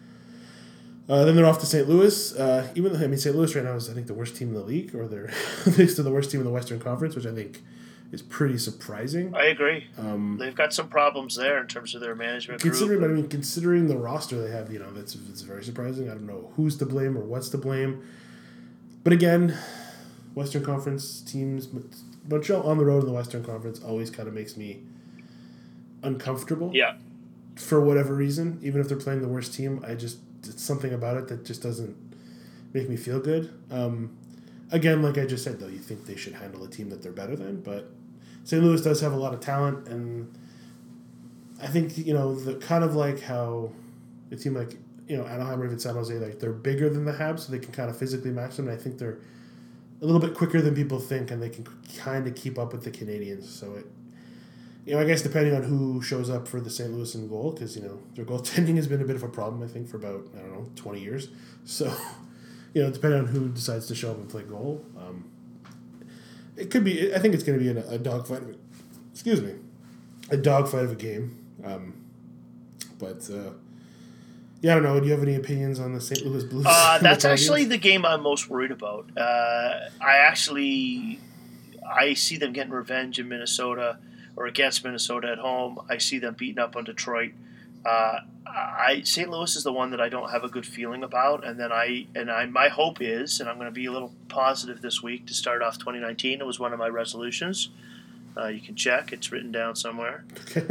Uh, then they're off to Saint Louis. Uh, even though, I mean, Saint Louis right now is, I think, the worst team in the league, or they're next to the worst team in the Western Conference, which I think is pretty surprising. I agree. Um, They've got some problems there in terms of their management Considering, group. but I mean, considering the roster they have, you know, that's it's very surprising. I don't know who's to blame or what's to blame. But again, Western Conference teams, Montreal on the road in the Western Conference always kind of makes me uncomfortable. Yeah. For whatever reason, even if they're playing the worst team, I just it's something about it that just doesn't make me feel good. Um, again, like I just said, though, you think they should handle a team that they're better than, but Saint Louis does have a lot of talent, and I think, you know, the kind of like how a team like, you know, Anaheim or even San Jose, like they're bigger than the Habs, so they can kind of physically match them, and I think they're a little bit quicker than people think, and they can kind of keep up with the Canadians. So it, you know, I guess depending on who shows up for the Saint Louis in goal, because, you know, their goaltending has been a bit of a problem, I think, for about, I don't know, twenty years. So, you know, depending on who decides to show up and play goal, um, it could be, I think it's going to be a, a dogfight, of a, excuse me, a dogfight of a game. Um, but, uh, yeah, I don't know. Do you have any opinions on the Saint Louis Blues? Uh, that's the actually the game I'm most worried about. Uh, I actually, I see them getting revenge in Minnesota or against Minnesota at home. I see them beating up on Detroit. Uh, I Saint Louis is the one that I don't have a good feeling about, and then I and I my hope is, and I'm going to be a little positive this week to start off twenty nineteen. It was one of my resolutions. Uh, you can check; it's written down somewhere.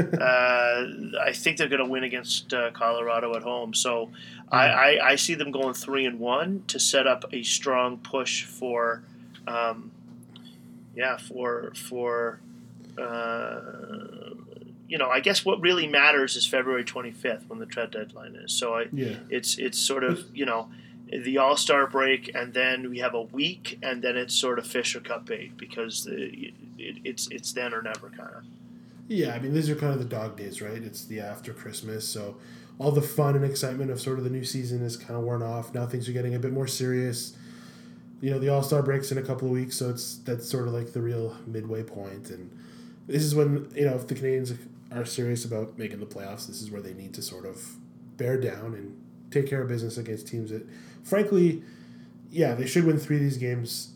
uh, I think they're going to win against uh, Colorado at home, so mm-hmm. I, I, I see them going three and one to set up a strong push for, um, yeah, for for. Uh, you know, I guess what really matters is February twenty-fifth when the trade deadline is. So I, yeah. it's it's sort of, you know, the All-Star break, and then we have a week, and then it's sort of Fisher Cup bait because the, it, it's it's then or never kind of. Yeah, I mean, these are kind of the dog days, right? It's the after Christmas, so all the fun and excitement of sort of the new season is kind of worn off. Now things are getting a bit more serious. you know, the All-Star breaks in a couple of weeks, so it's that's sort of like the real midway point. And this is when, you know, if the Canadians are serious about making the playoffs, this is where they need to sort of bear down and take care of business against teams that, frankly, yeah, they should win three of these games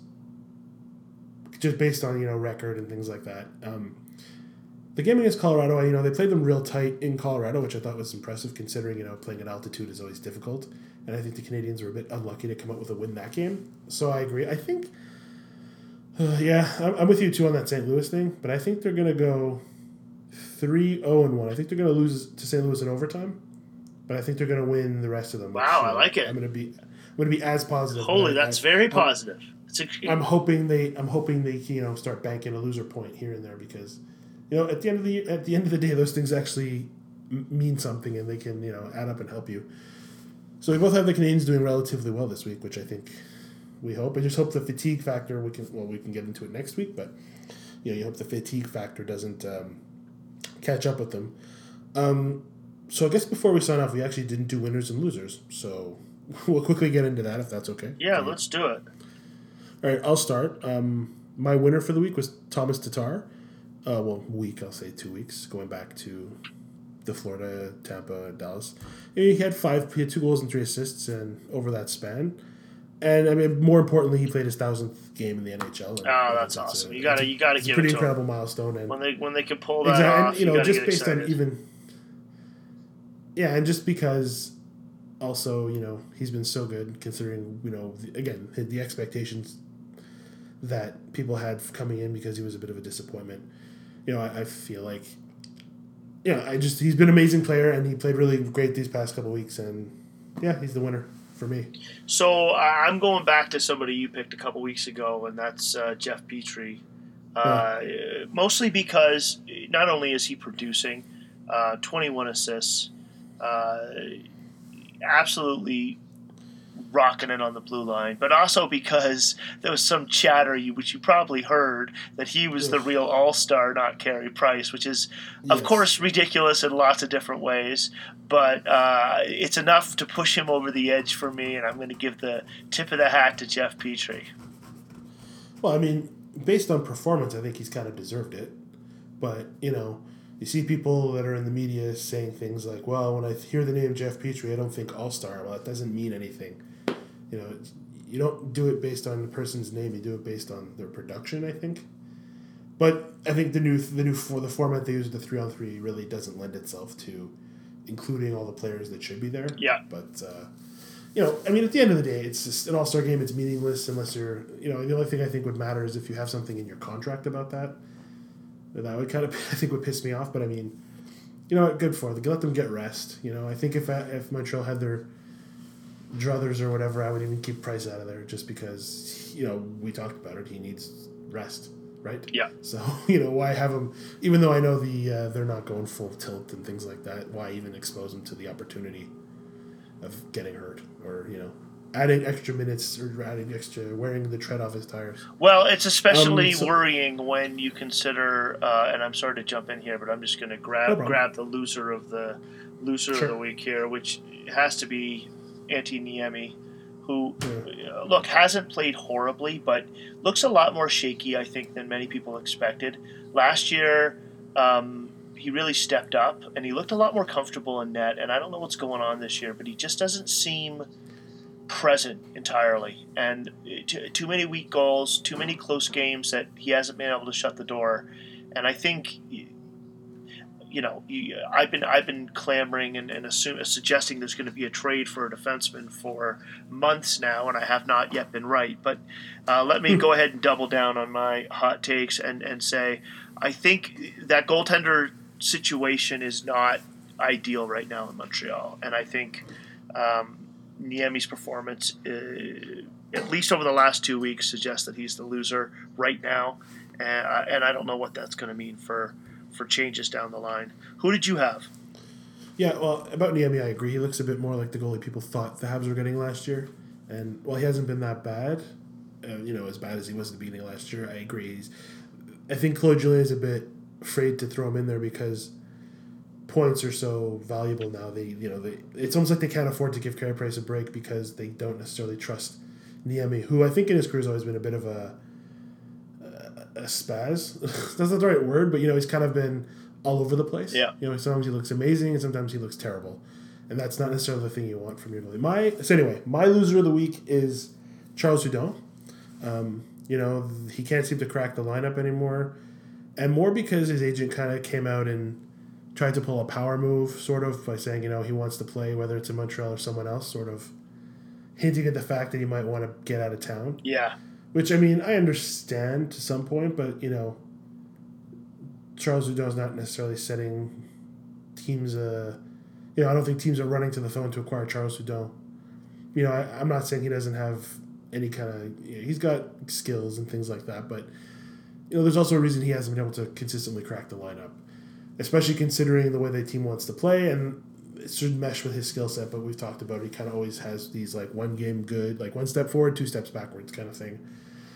just based on, you know, record and things like that. Um, the game against Colorado, you know, they played them real tight in Colorado, which I thought was impressive considering, you know, playing at altitude is always difficult. And I think the Canadians were a bit unlucky to come out with a win that game. So I agree. I think, uh, yeah, I'm, I'm with you too on that Saint Louis thing, but I think they're going to go three oh and one. I think they're going to lose to Saint Louis in overtime, but I think they're going to win the rest of them. Wow, which, I like it. I'm going to be I'm going to be as positive. Holy, I, that's I, very I'm, positive. It's a, I'm hoping they I'm hoping they you know start banking a loser point here and there because, you know, at the end of the at the end of the day, those things actually m- mean something and they can, you know, add up and help you. So we both have the Canadians doing relatively well this week, which I think we hope. I just hope the fatigue factor we can well we can get into it next week, but you know you hope the fatigue factor doesn't um, catch up with them. Um, so I guess before we sign off, we actually didn't do winners and losers, so we'll quickly get into that if that's okay. yeah, um, let's do it. All right, I'll start. Um, my winner for the week was Thomas Tatar. Uh, well, week, I'll say two weeks, going back to the Florida, Tampa, Dallas. He had five, he had two goals and three assists and over that span. And I mean, more importantly, he played his thousandth game in the N H L. And, Oh, that's awesome! A, you gotta, you gotta it's give a pretty it to incredible him. milestone. And when they when they can pull that exactly, off, and, you know, you gotta just get based excited. on even, yeah, and just because, also, you know, he's been so good considering, you know, the, again the expectations that people had coming in because he was a bit of a disappointment. You know, I, I feel like, you know, I just he's been an amazing player and he played really great these past couple of weeks, and yeah, he's the winner for me. So uh, I'm going back to somebody you picked a couple weeks ago, and that's uh, Jeff Petrie. Uh, yeah. Mostly because not only is he producing uh, twenty-one assists, uh, absolutely rocking it on the blue line, but also because there was some chatter, you, which you probably heard, that he was the real all-star, not Carey Price, which is, yes. of course, ridiculous in lots of different ways, but uh, it's enough to push him over the edge for me, and I'm going to give the tip of the hat to Jeff Petrie. Well, I mean, based on performance, I think he's kind of deserved it, but, you know, you see people that are in the media saying things like, well, when I hear the name Jeff Petrie, I don't think all-star. Well, it doesn't mean anything. You know, you don't do it based on the person's name. You do it based on their production, I think. But I think the new the new for the format they use, the three on three, really doesn't lend itself to including all the players that should be there. Yeah. But uh, you know, I mean, at the end of the day, it's just an all-star game. It's meaningless unless you're, you know, the only thing I think would matter is if you have something in your contract about that. That would kind of, I think, would piss me off. But I mean, you know, good for them. Let them get rest. You know, I think if if Montreal had their druthers or whatever, I would even keep Price out of there just because, you know, we talked about it. He needs rest, right? Yeah. So, you know, why have him, even though I know the uh, they're not going full tilt and things like that, why even expose him to the opportunity of getting hurt or, you know, adding extra minutes or adding extra, wearing the tread off his tires. Well, it's especially um, so, worrying when you consider, uh, and I'm sorry to jump in here, but I'm just going to grab no grab the loser of the loser sure. of the week here, which has to be Antti Niemi, who, yeah. uh, look, hasn't played horribly, but looks a lot more shaky, I think, than many people expected. Last year, um, he really stepped up, and he looked a lot more comfortable in net, and I don't know what's going on this year, but he just doesn't seem present entirely, and too, too many weak goals, too many close games that he hasn't been able to shut the door, and I think, you know, I've been I've been clamoring and, and assume, suggesting there's going to be a trade for a defenseman for months now, and I have not yet been right. But uh, let me go ahead and double down on my hot takes and, and say I think that goaltender situation is not ideal right now in Montreal, and I think um, Niemi's performance, uh, at least over the last two weeks, suggests that he's the loser right now, and I, and I don't know what that's going to mean for. for changes down the line. Who did you have? Yeah, well, about Niemi, I agree. He looks a bit more like the goalie people thought the Habs were getting last year. And while he hasn't been that bad, uh, you know, as bad as he was at the beginning of last year, I agree. He's, I think Claude Julien is a bit afraid to throw him in there because points are so valuable now. They, you know, they it's almost like they can't afford to give Carey Price a break because they don't necessarily trust Niemi, who I think in his career has always been a bit of a a, a spaz. That's not the right word, but you know he's kind of been all over the place. Yeah. You know, sometimes he looks amazing and sometimes he looks terrible, and that's not necessarily the thing you want from your goalie. My so anyway, my loser of the week is Charles Hudon. Um, you know, he can't seem to crack the lineup anymore, and more because his agent kind of came out and tried to pull a power move, sort of, by saying, you know, he wants to play, whether it's in Montreal or someone else, sort of hinting at the fact that he might want to get out of town. Yeah. Which, I mean, I understand to some point, but, you know, Charles Hudon's not necessarily setting teams, uh, you know, I don't think teams are running to the phone to acquire Charles Hudon. You know, I, I'm not saying he doesn't have any kind of, you know, he's got skills and things like that, but, you know, there's also a reason he hasn't been able to consistently crack the lineup. Especially considering the way the team wants to play, and it should mesh with his skill set. But we've talked about it, he kind of always has these like one game good, like one step forward, two steps backwards kind of thing.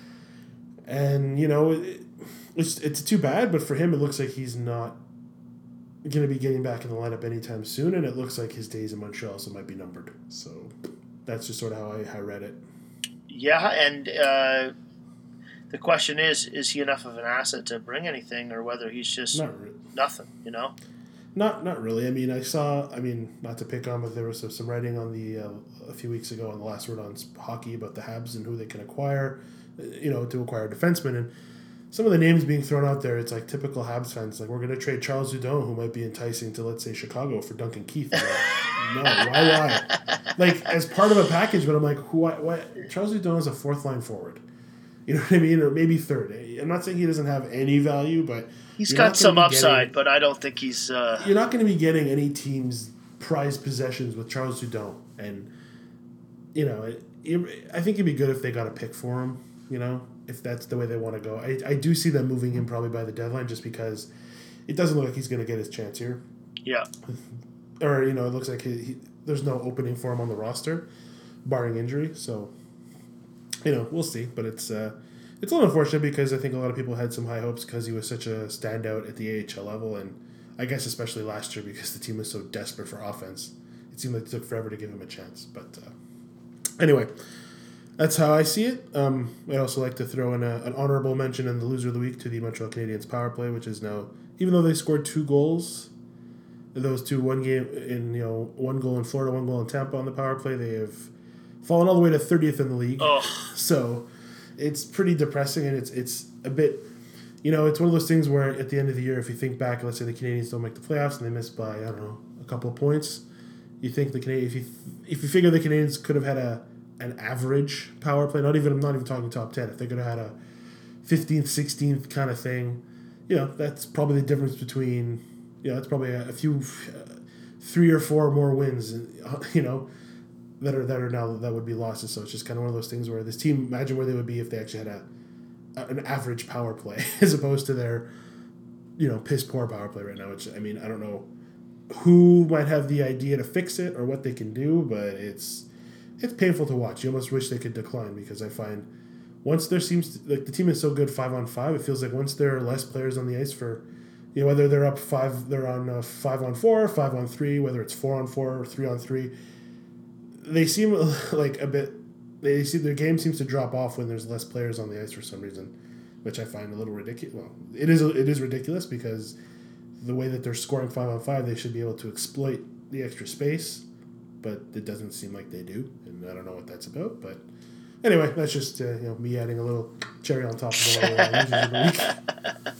And you know, it, it's it's too bad, but for him, it looks like he's not going to be getting back in the lineup anytime soon, and it looks like his days in Montreal also might be numbered. So that's just sort of how I, I read it. Yeah, and uh, the question is, is he enough of an asset to bring anything, or whether he's just Not re- nothing, you know? Not not really. I mean, I saw, I mean, not to pick on, but there was some, some writing on the, uh, a few weeks ago on the Last Word on Hockey about the Habs and who they can acquire, you know, to acquire defensemen. And some of the names being thrown out there, it's like typical Habs fans. Like, we're going to trade Charles Hudon, who might be enticing to, let's say, Chicago for Duncan Keith. Like, no, why, why? Like, as part of a package, but I'm like, who, why, why? Charles Hudon is a fourth line forward. You know what I mean? Or maybe third. I'm not saying he doesn't have any value, but he's got some upside, getting, but I don't think he's... Uh... You're not going to be getting any team's prized possessions with Charles Hudon. And, you know, it, it, I think it'd be good if they got a pick for him, you know, if that's the way they want to go. I, I do see them moving him probably by the deadline just because it doesn't look like he's going to get his chance here. Yeah. Or, you know, it looks like he, he, there's no opening for him on the roster, barring injury, so... You know, we'll see, but it's uh, it's a little unfortunate because I think a lot of people had some high hopes because he was such a standout at the A H L level, and I guess especially last year because the team was so desperate for offense. It seemed like it took forever to give him a chance. But uh, anyway, that's how I see it. Um, I'd also like to throw in a, an honorable mention in the loser of the week to the Montreal Canadiens power play, which is now, even though they scored two goals, those two one game in you know one goal in Florida, one goal in Tampa on the power play, they have fallen all the way to thirtieth in the league. Oh. So it's pretty depressing, and it's it's a bit, you know, it's one of those things where at the end of the year, if you think back, let's say the Canadiens don't make the playoffs and they miss by, I don't know, a couple of points, you think the Canadiens, if you if you figure the Canadiens could have had a an average power play, not even I'm not even talking top ten, if they could have had a fifteenth, sixteenth kind of thing, you know, that's probably the difference between, you know, that's probably a, a few, uh, three or four more wins, you know, that are that are now that would be losses. So it's just kind of one of those things where this team, imagine where they would be if they actually had a, a an average power play as opposed to their, you know, piss poor power play right now. Which, I mean, I don't know who might have the idea to fix it or what they can do, but it's it's painful to watch. You almost wish they could decline because I find once there seems to, like the team is so good five on five, it feels like once there are less players on the ice for, you know, whether they're up five, they're on uh, five on four, five on three, whether it's four on four or three on three. They seem like a bit. They see their game seems to drop off when there's less players on the ice for some reason, which I find a little ridiculous. Well, it is it is ridiculous because the way that they're scoring five on five, they should be able to exploit the extra space, but it doesn't seem like they do, and I don't know what that's about. But anyway, that's just uh, you know me adding a little cherry on top of the losers of the week.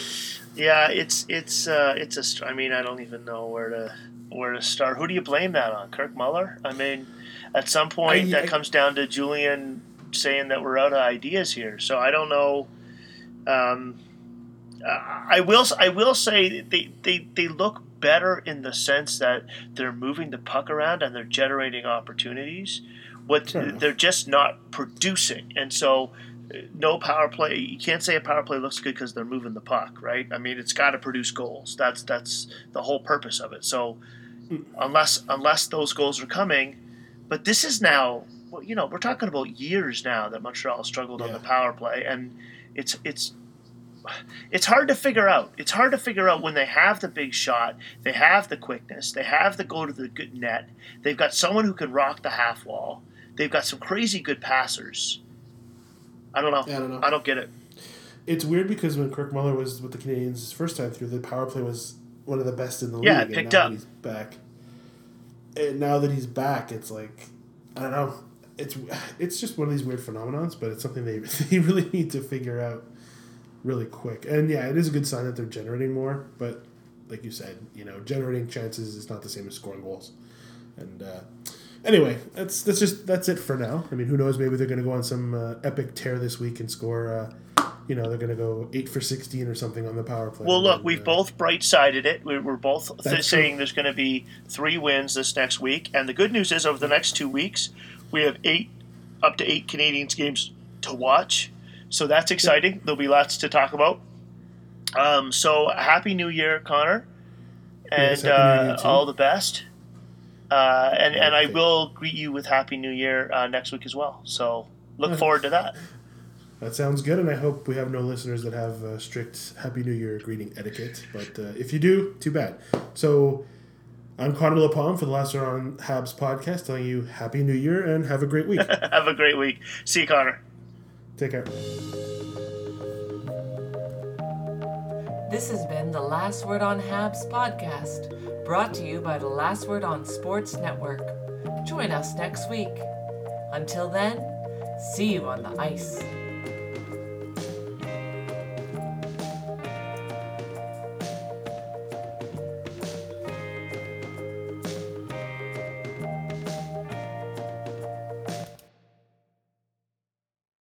Yeah, it's it's uh, it's a. I mean, I don't even know where to where to start. Who do you blame that on? Kirk Muller? I mean. At some point, I, that I, comes down to Julian saying that we're out of ideas here. So I don't know. Um, I will. I will say they, they, they look better in the sense that they're moving the puck around and they're generating opportunities. What they're just not producing, and so no power play. You can't say a power play looks good because they're moving the puck, right? I mean, it's got to produce goals. That's that's the whole purpose of it. So unless unless those goals are coming. But this is now, well, you know, we're talking about years now that Montreal struggled yeah. on the power play, and it's it's it's hard to figure out. It's hard to figure out when they have the big shot, they have the quickness, they have the go to the good net, they've got someone who can rock the half wall. they've got some crazy good passers. I don't know. I don't know. I don't get it. It's weird because when Kirk Muller was with the Canadiens his first time through, the power play was one of the best in the Yeah, league. it picked and now up. That he's back. And now that he's back, it's like, I don't know. It's it's just one of these weird phenomenons, but it's something they, they really need to figure out really quick. And yeah, it is a good sign that they're generating more, but like you said, you know, generating chances is not the same as scoring goals. And uh, anyway, that's that's just that's it for now. I mean, who knows? Maybe they're going to go on some uh, epic tear this week and score. Uh, you know, they're going to go eight for sixteen or something on the power play. Well, look, and, we've uh, both bright-sided it. We- We're both th- That's saying true. there's going to be three wins this next week. And the good news is over the next two weeks, we have eight up to eight Canadians games to watch. So that's exciting. There'll be lots to talk about. Um, so Happy New Year, Connor. And Yes, Happy New Year to uh, you too. all the best. Uh, and, and I Okay. will greet you with Happy New Year uh, next week as well. So look Okay. forward to that. That sounds good, and I hope we have no listeners that have uh, strict Happy New Year greeting etiquette. But uh, if you do, too bad. So I'm Connor LaPalme for the Last Word on Habs podcast, telling you Happy New Year and have a great week. Have a great week. See you, Connor. Take care. This has been the Last Word on Habs podcast, brought to you by the Last Word on Sports Network. Join us next week. Until then, see you on the ice.